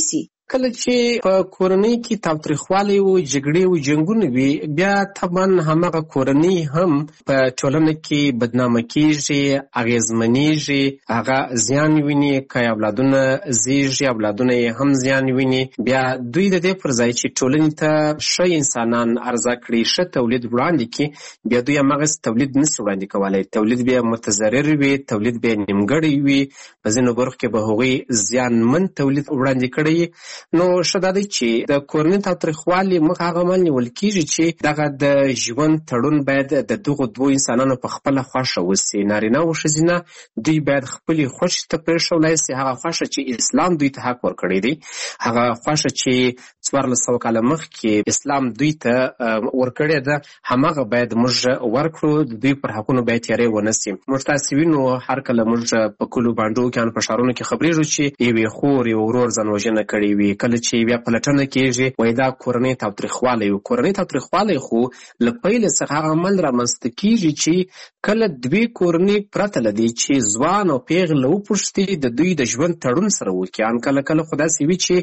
کله چې په کورنۍ کې تاوتریخوالی او جګړې او جنګونه وي بیا طبعا همغه کورنۍ هم په ټولنه کې بدنامه کیږي، اغیزمنیږي، هغه زیان ویني. که اولادونه زیږي اولادونه یې هم زیان ویني. بیا دوی د دې پر ځای چې ټولنې ته ښه انسانان عرضه کړي، ښه تولید وړاندې کړي، بیا دوی همغسې تولید نشي وړاندې کولی. تولید بیا متضرر وي، تولید بیا نیمګړی وي، په ځینو برخو کې به هغوی زیانمن تولید وړاندې کړی. نو ښه دا دی چې د کورنۍ تاوتریخوالي مخ هغه عمل نیول کېږي چې دغه د ژوند تړون باید د دغو دوو انسانانو په خپله خوښه وسي. نارینه او ښځینه دوی باید خپلې خوښې ته پرېښولی سي. هغه خوښه چې اسلام دوی ته حق ورکړی دی، هغه خوښه چې څوارلس سوه کاله مخکې اسلام دوی ته ورکړې ده، هماغه باید موږ ورکړو. د دوی پر حقونو باید تیاری ونه سي. موږ تاسې وینو هر کله موږ په کلو بانډو کې په ښارونو کې خبرېږو چې یوې خور یو ورور ځان وژنه کړې وي. کله چې بیا پلټنه کېږي وایي دا کورنۍ تاوتریخوالی و. کورنۍ تاوتریخوالی خو له پیله څخه هغه عمل رامنځته کېږي چې کله دوې کورنۍ پرته له دې چې ځوان او پیغله وپوښتي د دوی د ژوند تړون سره وکړي. ان کله کله خو داسې وي چې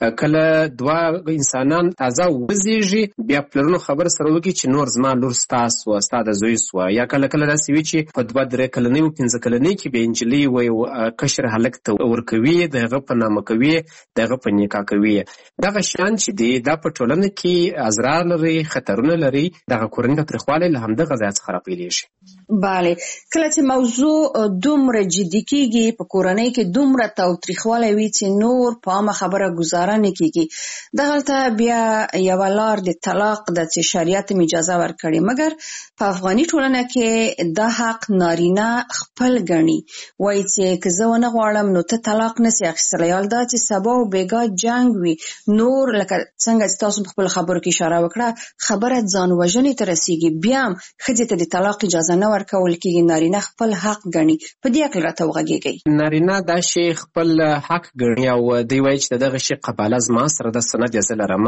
کله دوه انسانان تازه وزېږي بیا پلرونو خبر سره وکړي چې نور زما لور ستا سوه، ستا د زوی سوه. یا کله کله داسې وي چې په دوه درې کلنۍ و پنځه کلنۍ کې بیا نجلۍ وایي کشر هلک ته ورکوي، د هغه په نامه کوي، د هغه په نکاح کوي. دغه شیان چې دي دا په ټولنه کې اضرار لري، خطرونه لري. دغه کورنۍ تاوتریخوالی له همدغه ځایه څخه راپیلېږي. بله، کله چې موضوع دومره جدي کېږي، په کورنۍ کې دومره تاوتریخوالی وي چې نور په عامه خبره ګزاره نه کېږي، دغلته بیا یوه لار د طلاق ده چې شریعت هم اجازه ورکړې. مګر په افغاني ټولنه کې دا حق نارینه خپل ګڼي، وایي چې که زه ونه غواړم نو ته طلاق نسي اخیستلی. حال دا چې سبا او بیګا جنګ وي، نور لکه څنګه چې تاسو په خپلو خبرو کې اشاره وکړه خبره ځان وژنې ته رسېږي، بیا هم ښځې ته د طلاق اجازه نه ورکول کېږي. نارینه خپل حق ګڼي. په دې هکله راته وغږېږئ. نارینه دا شی خپل حق ګڼي او دوی وایي چې د دغه شي قباله زما سره د سند یې زه لرم.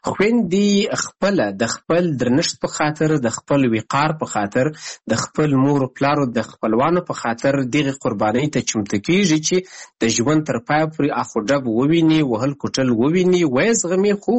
خویندې خپله د خپل درنښت په خاطر، د خپل وقار په خاطر، د خپل مور و پلارو د خپلوانو په خاطر دغې قربانۍ ته چمتو کېږي چې د ژوند تر پایه پورې اخ و ډب وویني، وهل کوټل وویني، ویې زغمي، خو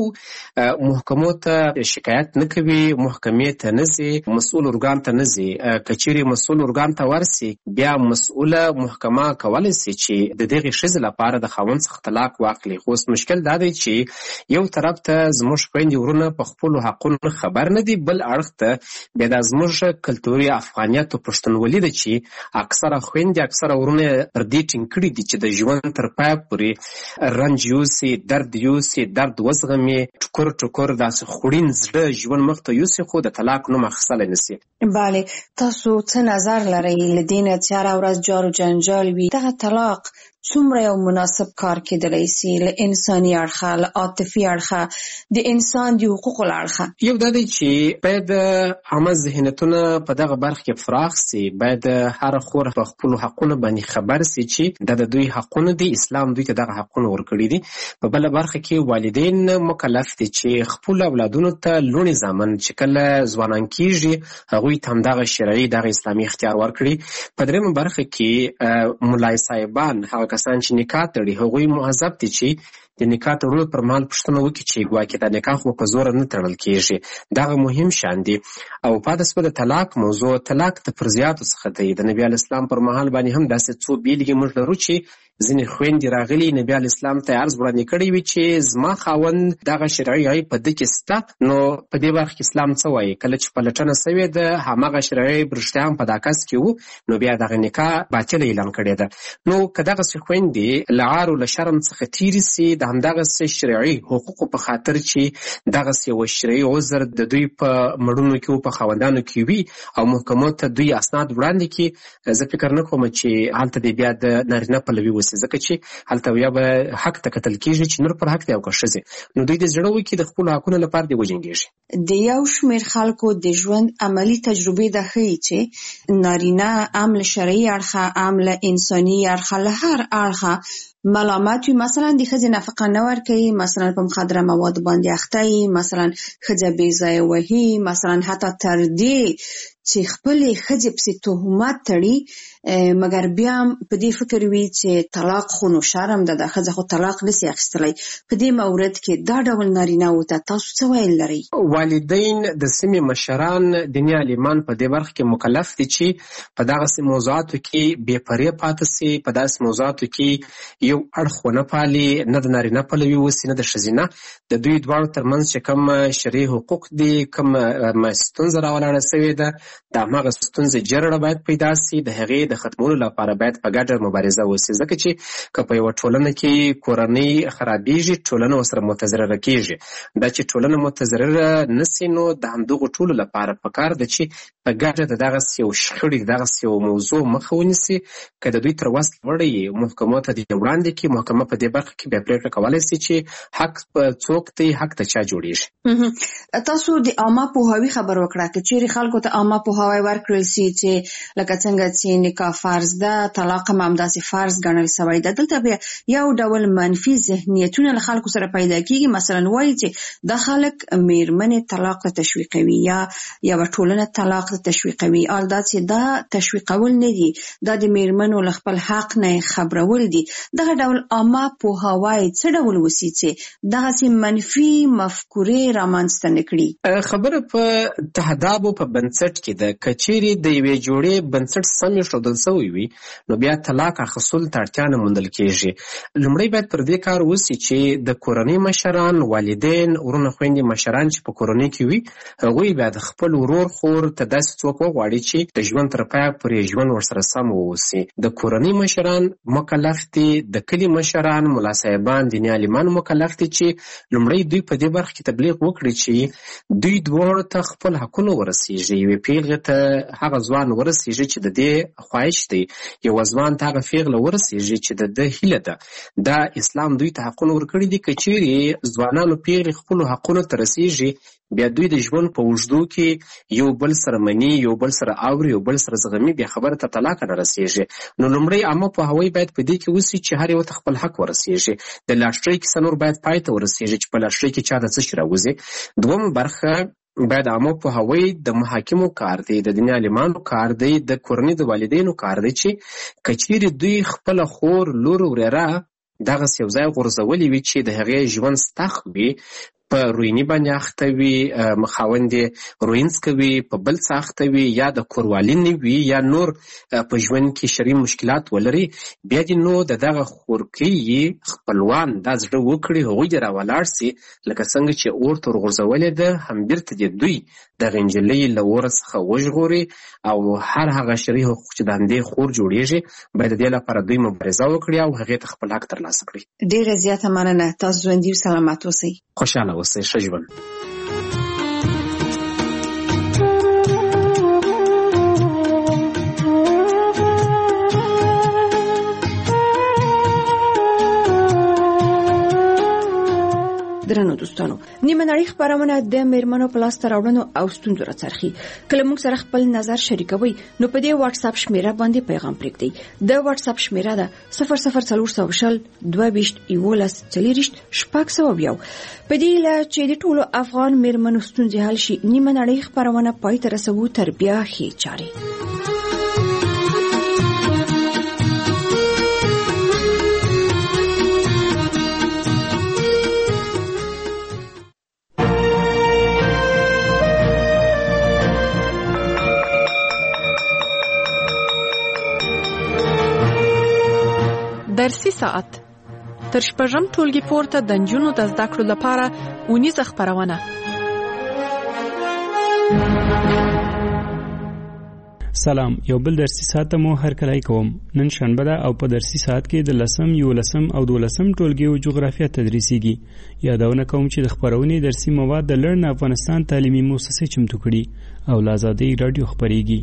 محکمو ته شکایت نه کوي، محکمې ته نه ځي، مسؤل ارګان ته نه ځي. که چیرې مسؤل ارګان ته ورسي بیا مسؤله محکمه کولی سي چې د دغې ښځې لپاره د خاوند څخه طلاق واخلي. خو اوس مشکل دا دی چې یو طرف ته زموږ خویندې ورونه په خپلو حقونو خبر نه دي، بل اړخ ته بیا دا زموږ کلتوري افغانیت او پښتونولي ده چې اکثره خویندې اکثره ورونه پر دې ټینګ کړي دي چې د ژوند تر پایه پورې رنج یوسي، درد یوسي، درد وزغمي، ټکور ټکور داسې خوړین زړه ژوند مخ ته یوسي، خو د طلاق نوم اخیستلی نه سي. بله، تاسو څه نظر لرئ له دې نه چې هره ورځ جار و جنجال وي؟ دغه طلاق څومره یو مناسب کار کېدلی سي له انساني اړخه، له عاطفي اړخه، د انسان د حقوقو له اړخه؟ یو دا دی چې باید عامه ذهنیتونه په دغه برخه کې فراخ سي. باید هر خور په خپلو حقونو باندې خبر سي چې دا د دوی حقونه دي، اسلام دوی ته دغه حقونه ورکړي دي. په بله برخه کې والدین مکلف دي چې خپلو اولادونو ته لوڼې زامن چې کله ځوانان کېږي هغوی ته هم دغه شرعي دغه اسلامي اختیار ورکړي. په درېیمه برخه کې ملای صاحبان هغه کسان چې نکاح تړي هغوی مهذب دي چې د نکاح تړلو پر مهال پوښتنه وکړي چې ګواکې دا نکاح خو په زوره نه تړل کېږي. دغه مهم شیان دي. او پاتې شوه د طلاق موضوع. طلاق د فرضیاتو څخه دی. د نبي علیه السلام پر مهال باندې هم داسې څو بیلګې موږ لرو چې ځینې خویندې راغلي نبي علیه السلام ته یې عرض وړاندې کړی وي چې زما خاوند دغه شرعي عیب په ده کې شته. نو په دې برخه کې اسلام څه وایي؟ کله چې پلټنه سوې ده هماغه شرعي عیب رښتیا هم په دا کس کې و، نو بیا دغه نکاح باطله اعلان کړې ده. نو که دغسې خویندې له عار او له شرم څخه تېرې سي د همدغسې شرعي حقوقو په خاطر چې دغسې یو شرعي عذر د دوی په مړونو کې و، په خاوندانو کې وي او محکمو ته دوی اسناد وړاندې کړي، زه فکر نه کوم چې هلته دې بیا د نارینه پلوي وسي، ځکه چې هلته یا به حق ته کتل کېږي چې نور پر حق دی او که ښځې، نو دوی د زړه وکړي د خپلو حقونو لپاره دې وجنګېږي. د یو شمېر خلکو د ژوند عملي تجربې دا ښیي چې نارینه هم له شرعي اړخه هم له انساني اړخه له هر اړخه ملامت وي. مثلا د ښځې نفقه نه ورکوي، مثلا په مخدره مواد باندې اخته وي، مثلا ښځه بې ځایه وهي، مثلا حتی تر دې چې خپلې ښځې پسې تهمت تړي مګر بیا هم په دې فکر وي چې طلاق خو نو شرم ده، د ښځه خو طلاق نشي اخیستلی. په دې مورد کې دا ډول نارینه‌وو ته تاسو څه ویل لرئ؟ والدین د سیمې مشران دیني عالمان په دې برخه کې مکلف دي چې په دغسې موضوعاتو کې بې پرې پاتې سي، په داسې موضوعاتو کې یو اړخ ونه پالي، نه د نارینه پلوي وسي نه د ښځینه. د دوی دواړو ترمنځ چې کوم شرعي حقوق دي، کوم ستونزه راولاړه سوې ده، د هماغه ستونزې جرړه باید پیدا سي، د هغې د ختمولو لپاره باید په ګډه مبارزه وسي. ځکه چې که په یوه ټولنه کې کورنۍ خرابېږي، ټولنه ورسره متضرره کېږي. دا چې ټولنه متضرره نسي نو د همدغو ټولو لپاره پکار ده چې په ګډه د دغسې یو شخړې، دغسې یو موضوع مخه ونیسي. که د دوی تر وس وړی محکمو ته دې وړاندې کړي، محکمه په دې برخه کې بیا پرېکړه کولی سي چې حق څوک دی، حق د چا جوړېږي. تاسو د عامه پوهاوي خبر وکړه که چیرې خلکو ته عامه پوهاوی ورکړل سي چې لکه څنګه چې نکاح فرض ده، طلاق هم همداسې فرض ګڼل سوی ده، دلته بیا یو ډول منفي ذهنیتونه له خلکو سره پیدا کېږي. مثلا وایي چې دا خلک میرمنې طلاق ته تشویقوي یا یوه ټولنه طلاق ته تشویقوي. حال دا چې دا تشویقول نه دي، دا د میرمنو له خپل حق نه خبرول دي. دغه ډول عامه پوهاوی څه ډول وسي چې دغسې منفي مفکورې رامنځته نه کړي؟ خبره په تهدابو په بنسټ کې ده. که چیرې د یوې جوړې بنسټ سم ایښودل سوی وي نو بیا طلاق اخیستلو ته اړتیا نه موندل کېږي. لومړی باید پر دې کار وسي چې د کورنۍ مشران، والدین، ورونه خویندې مشران چې په کورنۍ کې وي، هغوی بیا د خپل ورور خور ته داسې څوک وغواړي چې د ژوند تر پایه پورې ژوند ورسره سم واوسي. د کورنۍ مشران مکلف دي، د کلي مشران، ملا صاحبان، دیني عالمان مکلف دي چې لومړی دوی په دې برخه کې تبلیغ وکړي چې دوی دواړو ته خپل حقونه ورسیږي. یوې پیغلې ته هغه ځوان ورسیږي چې د دې خواهش دی، یوه ځوان ته هغه پیغله ورسیږي چې د ده هیله ده. دا اسلام دوی ته حقونه ورکړي دي. که چیرې ځوانانو پیغلې خپلو حقونو ته رسیږي، بیا دوی د ژوند په اوږدو کې یو بل سره مني، یو بل سره اوري، یو بل سره زغمي، بیا خبره ته طلاق نه رسیږي. نو لومړی عامه پوهاوی باید په دې کې وسي چې هر یو ته خپل حق ورسیږي. د لاټرۍ کیسه نور باید پای ته ورسیږي چې په لاټرۍ کې چا د څه شي راوځي. دویمه برخه باید عامه پوهاوی د محاکمو کار دی، د دیني عالمانو کار دی، د کورنۍ د والدینو کار دی چې که چیرې دوی خپله خور، لور، ورېره دغسې یو ځای غورځولي وي چې د هغې ژوند ستخ وي، په رویني باندې اخته وي، خاوند یې روینځ کوي، په بل څه اخته وي، یا د کوروالي نه وي، یا نور په ژوند کې شرعي مشکلات ولري، بیا دې نو د دغه خورکۍ خپلوان دا زړه وکړي، هغوی دې راولاړ سي. لکه څنګه چې اور ته ورغورځولې ده، هم بیرته دې دوی دغه نجلۍ له اوره څخه وژغوري او هر هغه شرعي حقوق چې د همدې خور جوړېږي باید د دې لپاره دوی مبارزه وکړي او هغې ته خپل حق ترلاسه کړي. ډېره زیاته مننه. تاسو ژوندي او سلامت اوسئ. خوشحاله اوسئ. ښه ژوند. درنو دوستانو، نیمه نړۍ خپرونه د میرمنو په لاسته راوړنو او ستونزو راڅرخي. کله موږ سره خپل نظر شریکوي نو په دې واتس اپ شمیره باندې پیغام پرېږدئ. د واتس اپ شمیره ده صفر صفر څلور سوه شل دوه ویشت یولس څلېرویشت شپږ سوه یو. په دې هیله چې د ټولو افغان میرمنو ستونزې حل شي، نیمه نړۍ خپرونه پای ته رسوو تر بیا ښې چارې. درسي ساعت تر شپږم ټولګي پورته د نجونو د زده کړو لپاره اونیزه خپرونه. سلام، یو بل درسي ساعت مو هرکلی کوم. نن شنبه ده او په درسي ساعت کې د لسم، یولسم او دولسم ټولګي او جغرافیه تدریسیږي. یادونه کوم چې د خپرونې درسي مواد د لرن افغانستان تعلیمي مؤسسې چمتو کړي او له آزادۍ رادیو خپرېږي.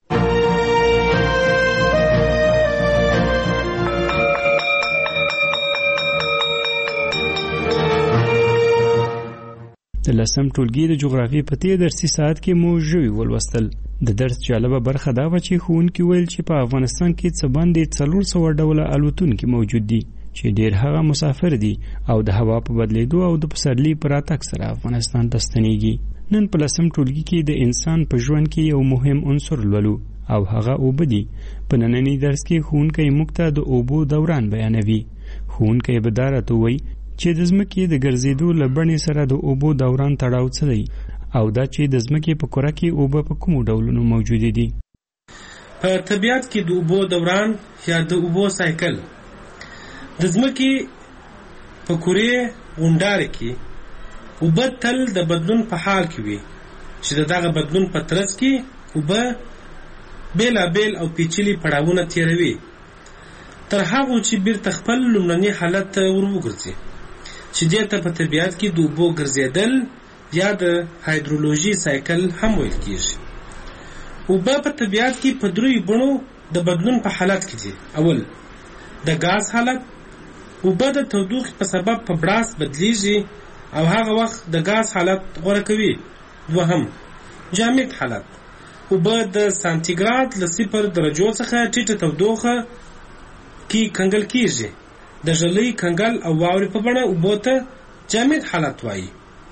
د لسم ټولګي د جغرافیې په تیر درسي ساعت کې مو ژوي ولوستل. د درس جالبه برخه دا وه چې ښوونکي ویل چې په افغانستان کې څه باندې څلور سوه ډوله الوتونکي موجود دي چې ډېر هغه مسافر دي او د هوا په بدلیدو او د پسرلي په راتګ سره افغانستان ته ستنېږي. نن په لسم ټولګي کې د انسان په ژوند کې یو مهم عنصر لولو او هغه اوبه دي. په ننني درس کې ښوونکی موږ ته د اوبو دوران بیانوي. ښوونکی به دا راته وایي چې د ځمکې د ګرځېدو له بڼې سره د اوبو دوران تړاو څه دی او دا چې د ځمکې په کره کې اوبه په کومو ډولونو موجودې دي. په طبیعت کې د اوبو دوران یا د اوبو سایکل د ځمکې په کورې غونډارې کې اوبه تل د بدلون په حال کې وي چې د دغه بدلون په ترڅ کې اوبه بېلابېل او پیچلي پړاوونه تېروي تر هغو چې بیرته خپل لومړني حالت ته ور وګرځي چې دې ته په طبیعت کې د اوبو ګرځېدل یا د هایدرولوژي سایکل هم ویل کېږي. اوبه په طبیعت کې په دریو بڼو د بدلون په حالت کې دي. اول د ګاز حالت. اوبه د تودوخې په سبب په براس بدلیږي او هغه وخت د ګاز حالت غوره کوي. دوهم جامد حالت. اوبه د سانتیګراد له صفر درجو څخه ټیټه تودوخه کې کنګل کېږي. د ژلۍ کنګل او واورې په بڼه اوبو ته جامد حالت وایي.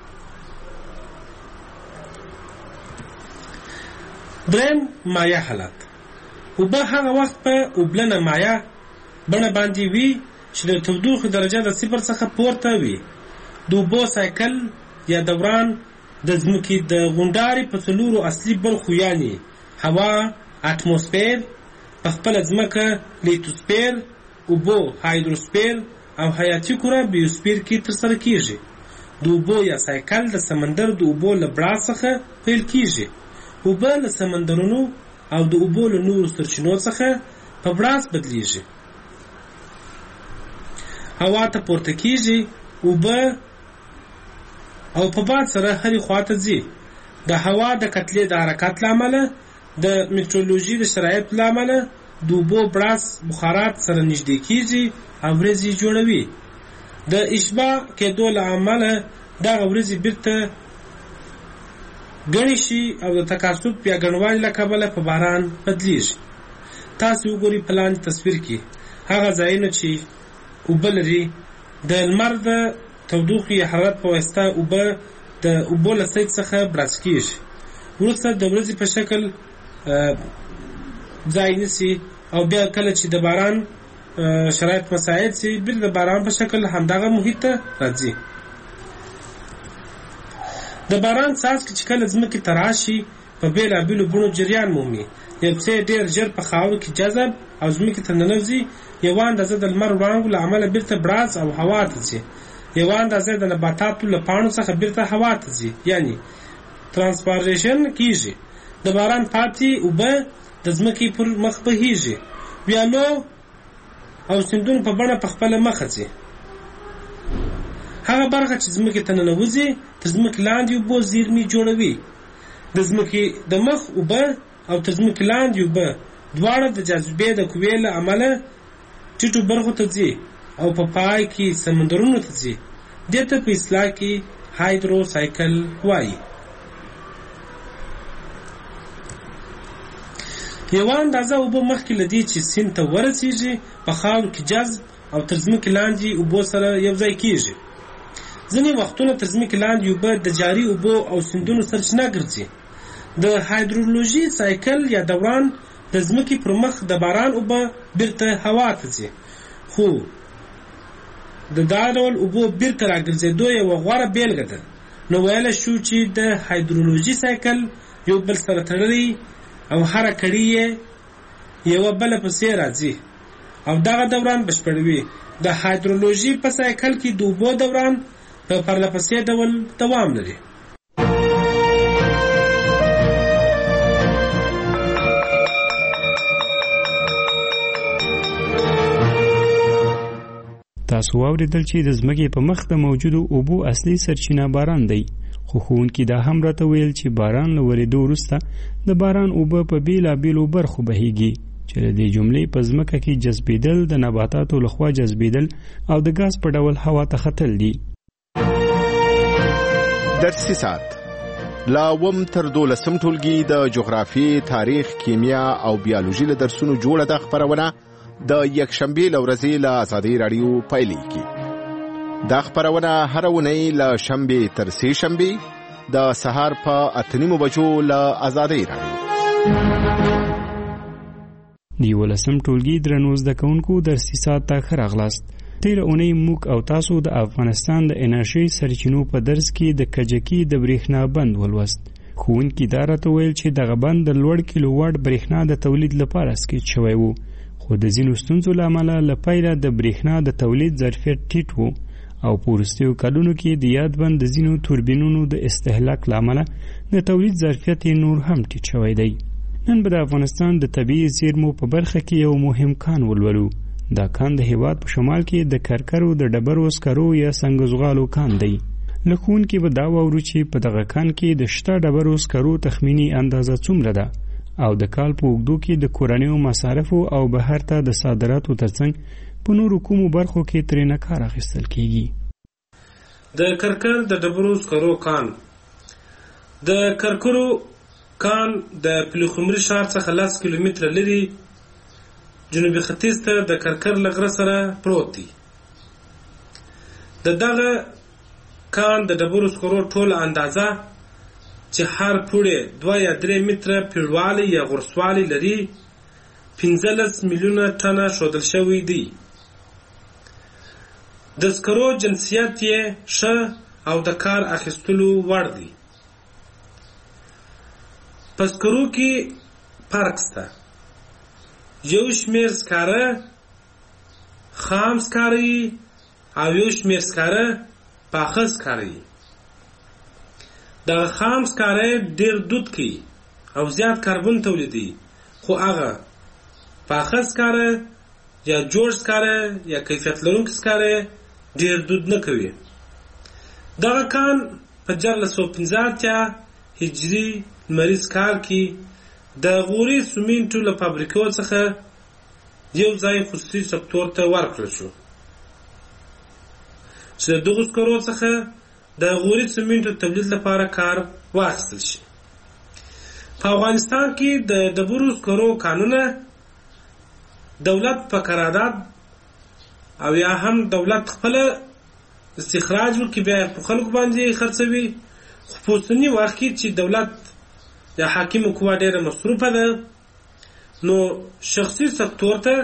دریم مایع حالت. اوبه هغه وخت په اوبلنه مایع بڼه باندې وي چې د تودوخې درجه د صفر څخه پورته وي. د اوبو سایکل یا دوران د ځمکې د غونډارې په څلورو اصلي برخو یعنې هوا، اتموسفیر، په خپله ځمکه لیتوسفیر، اوبو هایدروسفیر او حیاتي کره بیوسفیر کې ترسره کېږي. د اوبو یا سایکل د سمندر د اوبو له براس څخه پیل کېږي. اوبه له سمندرونو او د اوبو له نورو سرچینو څخه په براس بدلیږي. هوا ته پورته کېږي. اوبه او په باد سره هرې خواته ځي. د هوا د کتلې د حرکت له امله د میټرولوژي د شرایطو له امله د اوبو براس بخارات سره نږدې کېږي او ورېځې جوړوي. د اشباع کېدو له امله دغه ورېځې بیرته ګڼې شي او د تکاثف یا ګڼوالي له کبله په باران بدلیږي. تاسې وګورئ په لاندې تصویر کې هغه ځایونه چې اوبه لري. د لمر د تودوخې یا حرارت په واسطه اوبه د اوبو له سطح څخه براس کېږي. وروسته د ورځې په شکل ځای نیسي او بیا کله چې د باران شرایط مساعد سي بیا د باران په شکل همدغه محیط ته راځي. د باران څاڅکي چې کله ځمکې ته راشي په بېلابېلو بڼو جریان مومي. یو څه ډېر ژر په خاورو کې جذب او ځمکې ته ننوځي. یوه اندازه د لمر وړانګو له امله بیرته براس او هوا ته ځي. یوه اندازه د نباتاتو له پاڼو څخه بیرته هوا ته ځي، یعنی ترانسپارېشن کېږي. د باران پاتې اوبه د ځمکې پر مخ بهیږي. ویالو او سیندونو په بڼه په خپله مخه ځي. هغه برخه چې ځمکې ته ننوځي تر ځمکې لاندې اوبو زیرمې جوړوي. د ځمکې د مخ اوبه او تر ځمکې لاندې اوبه دواړه د جاذبې د قوې له امله ټیټو برخو ته ځي او په پای کې سمندرونو ته ځي. دې ته په اصطلاح کې هایدرو سایکل وایي. یوه اندازه اوبه مخکې له دې چې سیند ته ورسیږي په خاورو کې جذب او تر ځمکې لاندې اوبو سره یو ځای کېږي. ځینې وختونه تر ځمکې لاندې اوبه د جاري اوبو او سیندونو سرچینه ګرځي. د هایدرولوژي سایکل یا دوران د ځمکې پر مخ د باران اوبه بیرته هوا ته ځي. خو د دا ډول اوبو بیرته راګرځېدو یوه غوره بېلګه ده. نو ویلی شو چې د هایدرولوژي سایکل یو بل سره تړلی او هره کړي یې یوه بله پسې راځي او دغه دوران بشپړوي. د هایدرولوژي په سایکل کې د اوبو دوران په پرله پسې ډول دوام لري. تاسو واورېدل چې د ځمکې په مخ د موجودو اوبو اصلي سرچینه باران دی. خو ښوونکي دا هم راته ویل چې باران له ورېدو وروسته د باران اوبه په بېلابېلو برخو بهیږي چې د دې جملې په ځمکه کې جذبېدل، د نباتاتو لخوا جذبېدل او د ګاز په ډول هوا ته ختل دي. درسي ساعت لا وم تر دولسم ټولګي د جغرافي، تاریخ، کیمیا او بیولوژي له درسونو جوړه ده خپرونه د یکشنبې له ورځې له ازادي راډیو پیلېږي. دا خپرونه هره اونۍ له شنبې تر سې شنبې د سهار په اته نیمو بجو له آزادۍ راډیو. د یولسم ټولګي درنو زده کوونکو درسي ساعت ته ښه راغلاست. تېره اونۍ موږ او تاسو د افغانستان د انرژۍ سرچینو په درس کې د کجکي د برېښنا بند ولوست. ښوونکي دا راته ویل چې دغه بند د لوړ کیلو واټ برېښنا د تولید لپاره سکیچ شوی و، خو د ځینو ستونزو له امله له پیله د برېښنا د تولید ظرفیت ټیټ و او په وروستیو کلونو کې د یاد بند د ځینو توربینونو د استهلاک له امله د تولید ظرفیت یې نور هم ټیټ شوی دی. نن به د افغانستان د طبیعي زیرمو په برخه کې یو مهم کان ولولو. دا کان د هیواد په شمال کې د کرکرو د ډبرو سکرو یا سنگزغالو کان دی. له ښوونکي به دا واورو چې په دغه کان کې د شته ډبرو سکرو تخمینی اندازه څومره ده او د کال په اوږدو کې د کورنیو مصارفو او بهر ته د صادراتو ترڅنګ په نورو کومو برخو کې ترېنه کار اخیستل کیږي. د کرکر د ډبرو سکرو کان د کرکرو کان د پلخمري ښار څخه لس کیلومتره لرې جنوبي ختیځ ته د کرکر له غره سره پروت دی. د دغه کان د ډبرو سکرو ټوله اندازه چې هر پوړی دوه یا درې متره پیړوالی یا غرسوالی لري پنځلس میلیونه ټنه ښودل شوی دی. د سکرو جنسیت یې ښه او د کار اخیستلو وړ دی. په سکرو کې فرق شته. یو شمېر سکاره خام سکاره یي او یو شمېر سکاره پاخه سکاره یي. دغه خام سکاره ډېر دود کوي او زیات کاربن تولیدوي، خو هغه پاخه سکاره یا جوړ سکاره یا کیفیت لرونکي سکاره ډېر دود نه کوي. دغه کان په دیارلس سوه پنځه اتیا هجري لمریز کال کې د غوري سمنټو له فابریکو څخه یو ځای خصوصي سکتور ته ورکړل شو چې د دغو سکرو څخه د غوري سمنټو تولید لپاره کار واخیستل شي. په افغانستان کې د ډبرو سکرو کانونه دولت په قرارداد او یا هم دولت خپل استخراج وکړي بیا په خلکو باندې خرڅوي، خو په اوسني وخت کې چې دولت یا حاکمه قوه ډېره مصروفه ده نو شخصي سکتور ته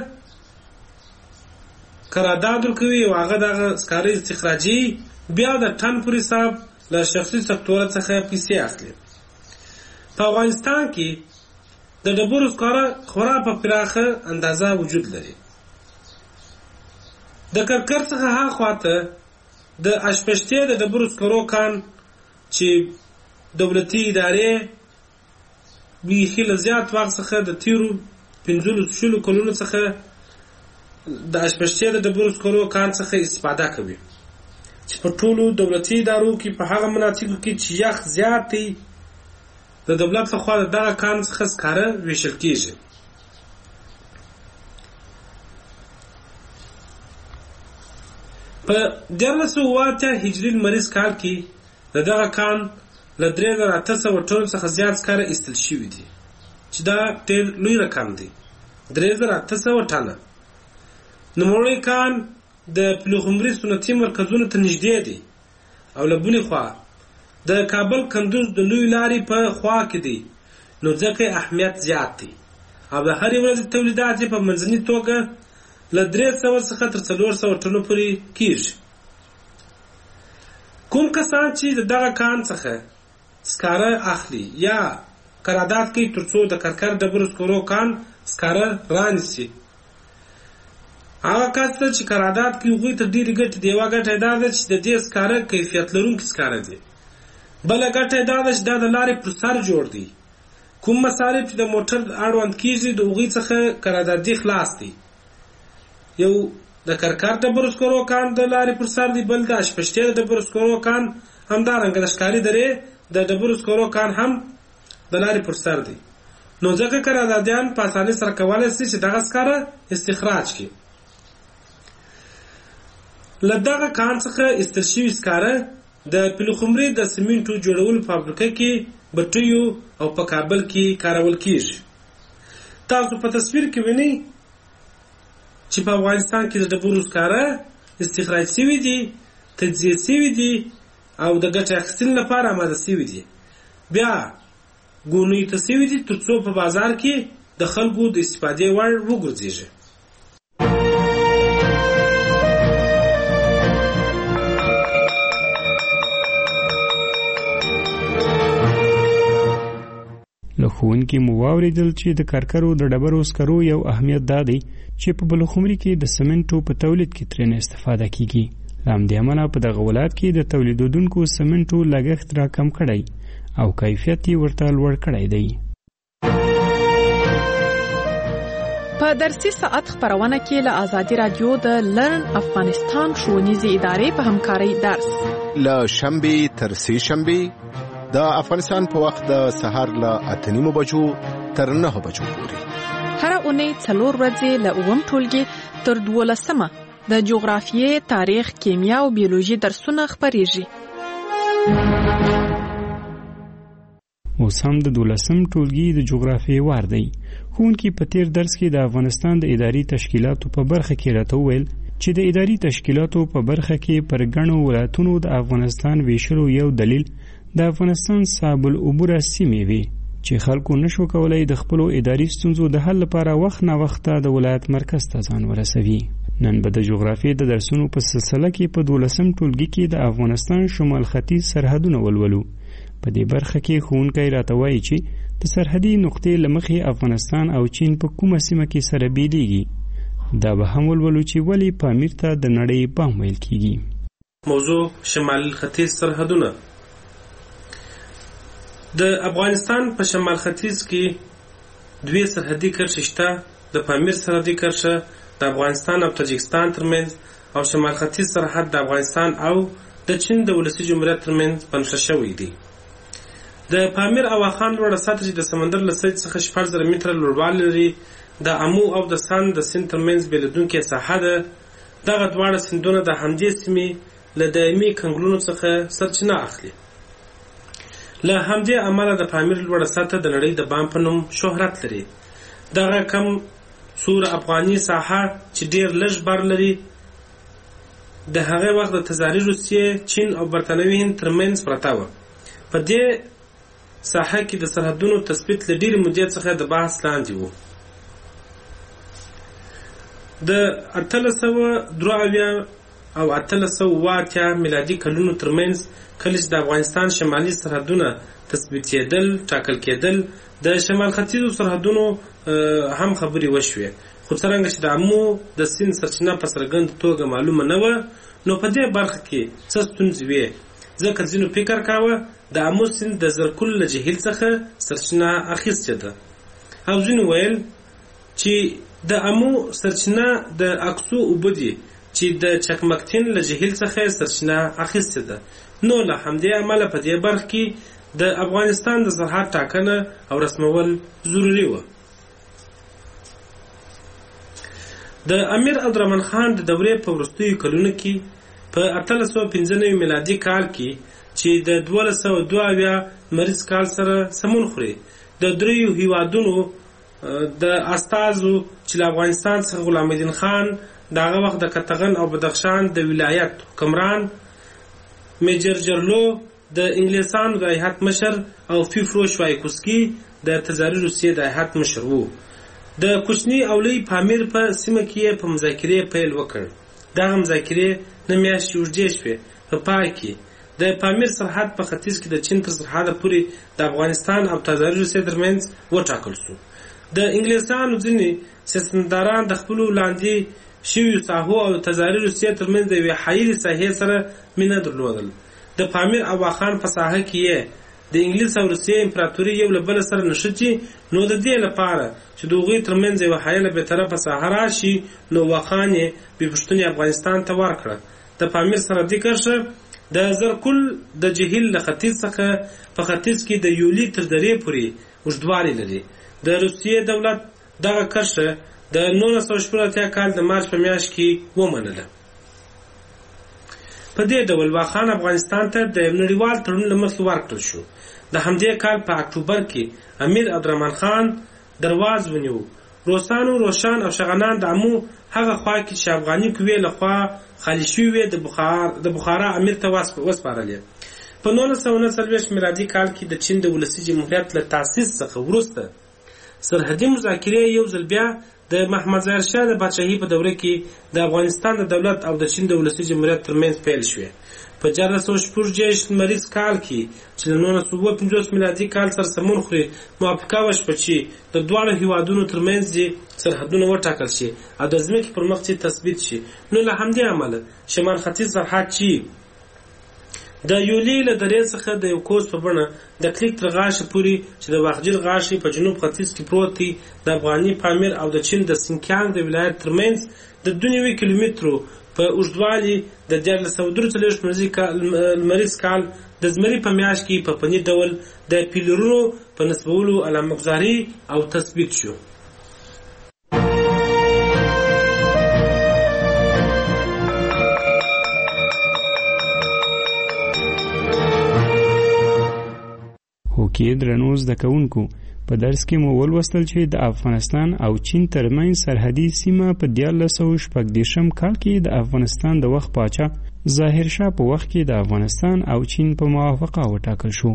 قرارداد ورکوي او هغه دغه سکاره استخراجي بیا د ټن پر حساب له شخصي سکتور څخه پیسې اخلي. په افغانستان کې د ډبرو سکاره خورا په پراخه اندازه وجود لري. د کرکر څخه هاخوا ته د اشپشتې د ډبرو سکرو کان چې دولتي ادارې بیخي له زیات وخت څخه د تیرو پنځلسو شلو کلونو څخه د اشپشتې د ډبرو سکرو کان څخه استفاده کوي چې په ټولو دولتي ادارو کې په هغه مناطقو کې چې یخ زیات دی د دولت لخوا د دغه کان څخه سکاره ویشل کیږي. په دیارلس سوه اوه اتیا هجري لمریز کال کې د دغه کان له درې زره اته سوه ټنو څخه زیات سکاره ایستل شوي دي چې دا ډېر لوی رقم دی، درې زره اته سوه ټنه. نوموړی کان د پلخمري صنعتي مرکزونو ته نږدې دی او له بلې خوا د کابل کندوز د لوی لارې په خوا کې دی، نو ځکه اهمیت زیات دی او د هرې ورځې تولیدات یې په منځني توګه له درې سوه څخه تر څلور سوه ټنو پورې کیږي. کوم کسان چې د دغه کان څخه سکاره اخلي یا قرارداد کوي ترڅو د کرکر ډبرو سکرو کان سکاره رانیسي، هغه کس ته چې قرارداد کوي هغوی ته ډېرې ګټې دي. یوه ګټه یې دا ده چې د دې سکاره کیفیت لرونکي سکاره دي. بله ګټه یې دا ده چې دا د لارې پر سر جوړ دی. کوم مصارف چې د موټر اړوند کیږي د هغوی څخه قراردادي خلاص دي. یو د کرکر ډبرو سکرو کان د لارې پر سر دی، بل د اشپشتې د ډبرو سکرو کان همدارنګه د ښکاري درې د ډبرو سکرو کان هم د لارې پر سر دی. نو ځکه قراردادیان په اسانۍ سره کولی شي چې دغه سکاره استخراج کړي. له دغه کان څخه ایستل شوي سکاره د پلخمري د سمنټو جوړولو فابریکه کې بټیو او په کابل کې کارول کیږي. تاسو په تصویر کې وینئ چې په افغانستان کې د ډبرو سکاره استخراج شوي دي، تجزیه شوي دي او د ګټې اخیستنې لپاره آماده سوي دي، بیا ګونیو ته سوي دي تر څو په بازار کې د خلکو د استفادې وړ وګرځېږي. له ښوونکي مو واورېدل چې د کرکرو د ډبرو سکرو یو اهمیت دا دی چې په بلخمري کې د سمنټو په تولید کې ترېنه استفاده کیږي. له همدې امله په دغه ولایت کې د تولیدونکو سمنټو لګښت راکم کړی او کیفیت یې ورته لوړ کړی دی. په درسي ساعت خبرونه کې له آزادي رادیو د لرن افغانستان ښوونیزې ادارې په همکارۍ درس له شنبې تر سې شنبې د افغانستان په وخت د سهار له اته نیمو بجو تر نهو بجو پورې هر اونۍ څلور ورځې له اووم ټولګي تر دولسمه د جغرافیې، تاریخ، کیمیا او بیولوژي درسونه خپریږي. اوس هم د دولسم ټولګي د جغرافیې وار دی. ښوونکي په تیر درس کې د افغانستان د اداري تشکیلاتو په برخه کې راته وویل چې د اداري تشکیلاتو په برخه کې پر ګڼو ولایتونو د افغانستان ویشلو یو دلیل د افغانستان صعب العبوره سیمې وي چې خلکو نشو کولای د خپلو اداري ستونزو د حل لپاره وخت نه وخته د ولایت مرکز ته ځان ورسوي. نن به د جغرافیې د درسونو په سلسله کې په دولسم ټولګي کې د افغانستان شمال ختیځ سرحدونه ولولو. په دې برخه کې ښوونکی راته وایي چې د سرحدي نقطې له مخې افغانستان او چین په کومه سیمه کې سره بیلیږي. دا به هم ولولو چې ولې پامیر ته د نړۍ بام ویل کیږي. موضوع شمال ختیځ سرحدونه. د افغانستان په شمال ختیځ کې دوی سرحدي کرښې شته. د پامیر سرحدي کرښه د افغانستان او تاجکستان ترمنځ او شمال ختیځ سرحد د افغانستان او د چین د ولسي جمهوریت ترمنځ بنښه شوی دی. د پامیر او واخان لوړه سطح چې د سمندر له سطحې څخه شپږ زره متره لوړوالی لري د امو او د سند د سیند ترمنځ بېلېدونکې ساحه ده. دغه دواړه سیندونه د همدې سیمې له دایمي کنګلونو څخه سرچینه اخلي. له همدې امله د پامیر لوړه سطح د نړۍ د بام په نوم شهرت لري. دغه کم سور افغاني ساحه چې ډیر لږ بر لري د هغه وخت د تزاري روسیې، چین او برتانوي هند ترمنځ پرته وه. په دې ساحه کې د سرحدونو تثبیت له ډېرې مودې څخه د بحث لاندې و. د اتلس سوه درې اویا او اتلس سوه اووه اتیا میلادي کلونو ترمنځ کله چې د افغانستان شمالي سرحدونه تثبیتېدل ټاکل کېدل د شمال ختیځو سرحدونو هم خبرې وشوې، خو څرنګه چې د امو د سیند سرچینه په څرګنده توګه معلومه نه وه نو په دې برخه کې څه ستونزې وې. ځکه ځینو فکر کاوه د امو سیند د زرکل له جهیل څخه سرچینه اخیستې ده او ځینو ویل چې د امو سرچینه د اکسو اوبه دي چې د چکمکتین له جهیل څخه سرچینه اخیستې ده. نو له همدې امله په دې برخه کې د افغانستان د سرحد ټاکنه او رسمول ضروري وه. د امیر عبدالرحمن خان د دورې په وروستیو کلونو کې په اتلس سوه پنځه نوي میلادي کال کې چې د دولس سوه دوه اویا لمریز کال سره سمون خوري د دریو هیوادونو د استازو چې له افغانستان څخه غلام الدین خان د هغه وخت د کتغن او بدخشان د ولایت حکمران، میجر جرلو د انګلیسانو د هیات مشر او فیفرو شوایکوسکي د تزاري روسیې د هیات مشر وو. د کوچني او لوی پامیر په سیمه کې په مذاکرې پیل وکړ. دغه مذاکرې نه میاشتې اوږدې شوې. په پای کې د پامیر سرحد په ختیځ کې د چین تر سرحده پورې د افغانستان او تزاري روسیې ترمنځ وټاکل شو. د انګلیسانو ځینې سیاستمداران د خپلو لاندې شویو ساحو او تزاري روسیې ترمنځ د یوې حایلې ساحې سره مینه درلودل. د پامیر او واخان په ساحه کې یې د انګلیس او روسیې امپراتوري یو له بل سره نښتي، نو د دې لپاره چې د هغوی ترمنځ یوه حایله بېطرفه ساحه راشي نو واخان یې بې پوښتنې افغانستان ته ورکړه. د پامیر سرحدي کرښه د زرکل د جهیل له ختیځ څخه په ختیځ کې د یولي تر درې پورې اوږدوالی لري. د روسیې دولت دغه کرښه د نولس سوه شپږ اتیا کال د مارچ په میاشت کې ومنله. په دې ډول واخان افغانستان ته د یو نړیوال تړون له مخې ورکړل شو. د همدې کال په اکتوبر کې امیر عبدالرحمن خان درواز ونیو. روسانو، روشان او شغنان د امو هغه خوا کې چې افغاني قوې له خوا خالي شوې وې د بخارا امیر ته وسپارلې. په نولس سوه نهه څلوېښت میلادي کال کې د چین د ولسي جمهوریت له تاسیس څخه وروسته سرحدي مذاکرې یو ځل بیا د محمد ظاهر شاه د پاچاهۍ په دوره کې د افغانستان د دولت او د چین د ولسي جمهوریت ترمنځ پیل شوې. په چهارلس سوه شپږ دېرش لمریز کال کې چې له نولس سوه اووه پنځوس میلادي کال سره سمون خوري موافقه وشوه چې د دواړو هیوادونو ترمنځ دې سرحدونه وټاکل شي او د ځمکې پر مخ چې تثبیت شي. نو له همدې امله شمال ختیځ سرحد چې د یولي له درې څخه د یو کوس په بڼه د کلیک تر غاښه پورې چې د واخجل غاښې په جنوب ختیځ کې پروت دی د افغاني پامیر او د چین د سینکیانګ د ولایت ترمنځ د دوه نوي کیلومترو په اوږدوالي د دیارلس سوه درې څلوېښت لمریز کال د زمري په میاشت کې په فني ډول د پیلرونو په نصبولو علامه‌ګذاري او تثبیت شو. هوکې درنو زده کوونکو په درس کې مو ولوستل چې د افغانستان او چین ترمنځ سرحدي سیمه په دیارلس سوه شپږ دېرشم کال کې د افغانستان د وخت پاچا ظاهر شاه په وخت کې د افغانستان او چین په موافقه وټاکل شو.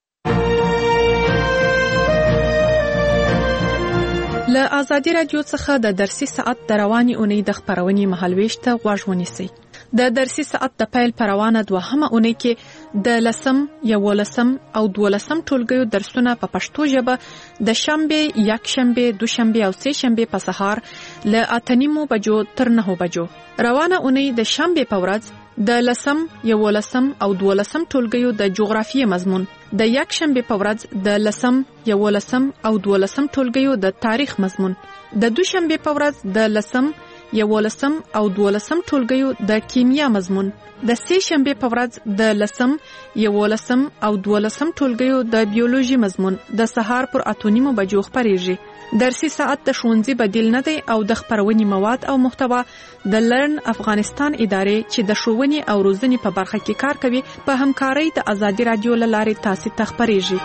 له ازادي راډیو څخه د درسي ساعت د رواني اونۍ د خپرونې مهالويش ته غوږ ونیسئ. د درسي ساعت د پیل پر روانه دوهمه اونۍ کې د لسم، یولسم او دولسم ټولګیو درسونه په پښتو ژبه د شنبه، یکشنبه، دوشنبه او سه شنبه په سهار له اته نیمو بجو تر نهو بجو. روانه اونۍ د شنبه په ورځ د لسم، یولسم او دولسم ټولګیو د جغرافیې مضمون، د یکشنبه په ورځ د لسم، یولسم او دولسم ټولګیو د تاریخ مضمون، د دوشنبه په ورځ د لسم، یولسم او دولسم ټولګیو د کیمیا مضمون، د سه شنبه په ورځ د لسم، یولسم او دولسم ټولګیو د بیولوژي مضمون د سهار پر اته نیمو بجو خپریږي. درسي ساعت د ښوونځي بدیل نه دی او د خپرونې مواد او محتوا د لرن افغانستان ادارې چې د ښوونې او روزنې په برخه کې کار کوي په همکارۍ د ازادي راډیو له لارې تاسو ته خپریږي.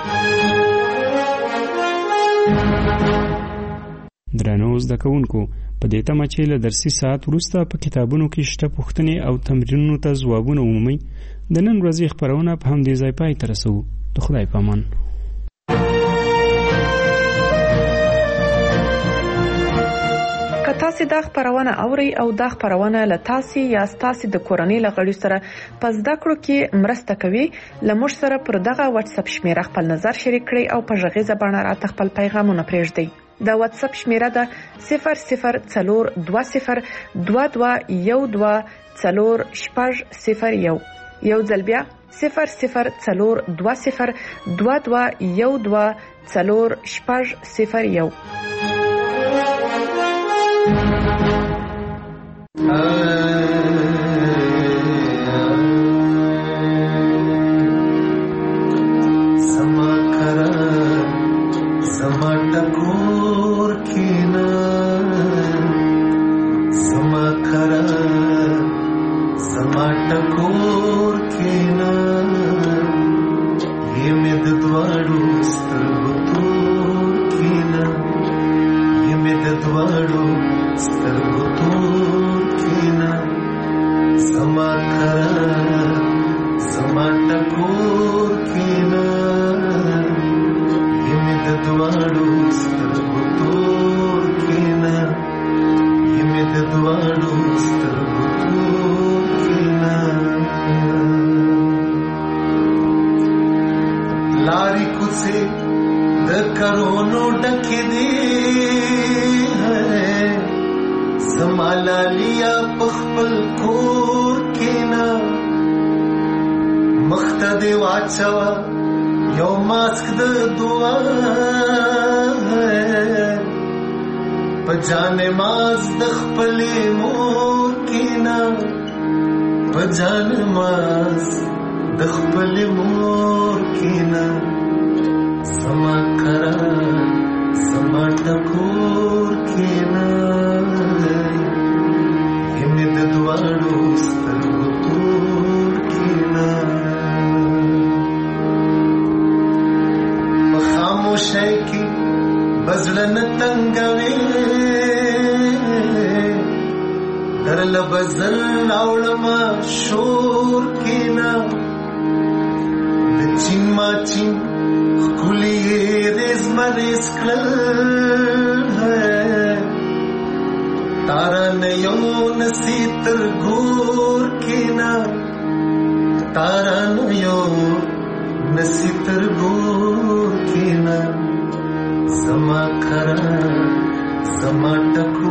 درنو زده کوونکو په دې تمه چې له درسي ساعت وروسته په کتابونو کې شته پوښتنې او تمرینونو ته ځوابونه ومومئ، د نن ورځې خپرونه په همدې ځای پای ته رسوو. د خدای په امان. که تاسو دا خپرونه اورئ او دا خپرونه له تاسو یا تاسو د کورنۍ له غړي سره په زده کړو کې مرسته کوي، له موږ سره پر دغه واتس اپ شمیره خپل نظر شریک کړئ او په غږیزه بڼه راته خپل پیغامونه پرېږدئ. دا واتس اپ شمیره ده صفر صفر څلور دوه صفر دوه دوه یو دوه څلور شپږ صفر یو. یو ځل بیا صفر صفر څلور دوه صفر دوه دوه یو دوه څلور شپږ صفر یو. چې خولي ریز مریز کړل تارا نه یو نسی تر ګور کینا تارا نه یو نسی تر ګور کینا زما کرا زما ټکو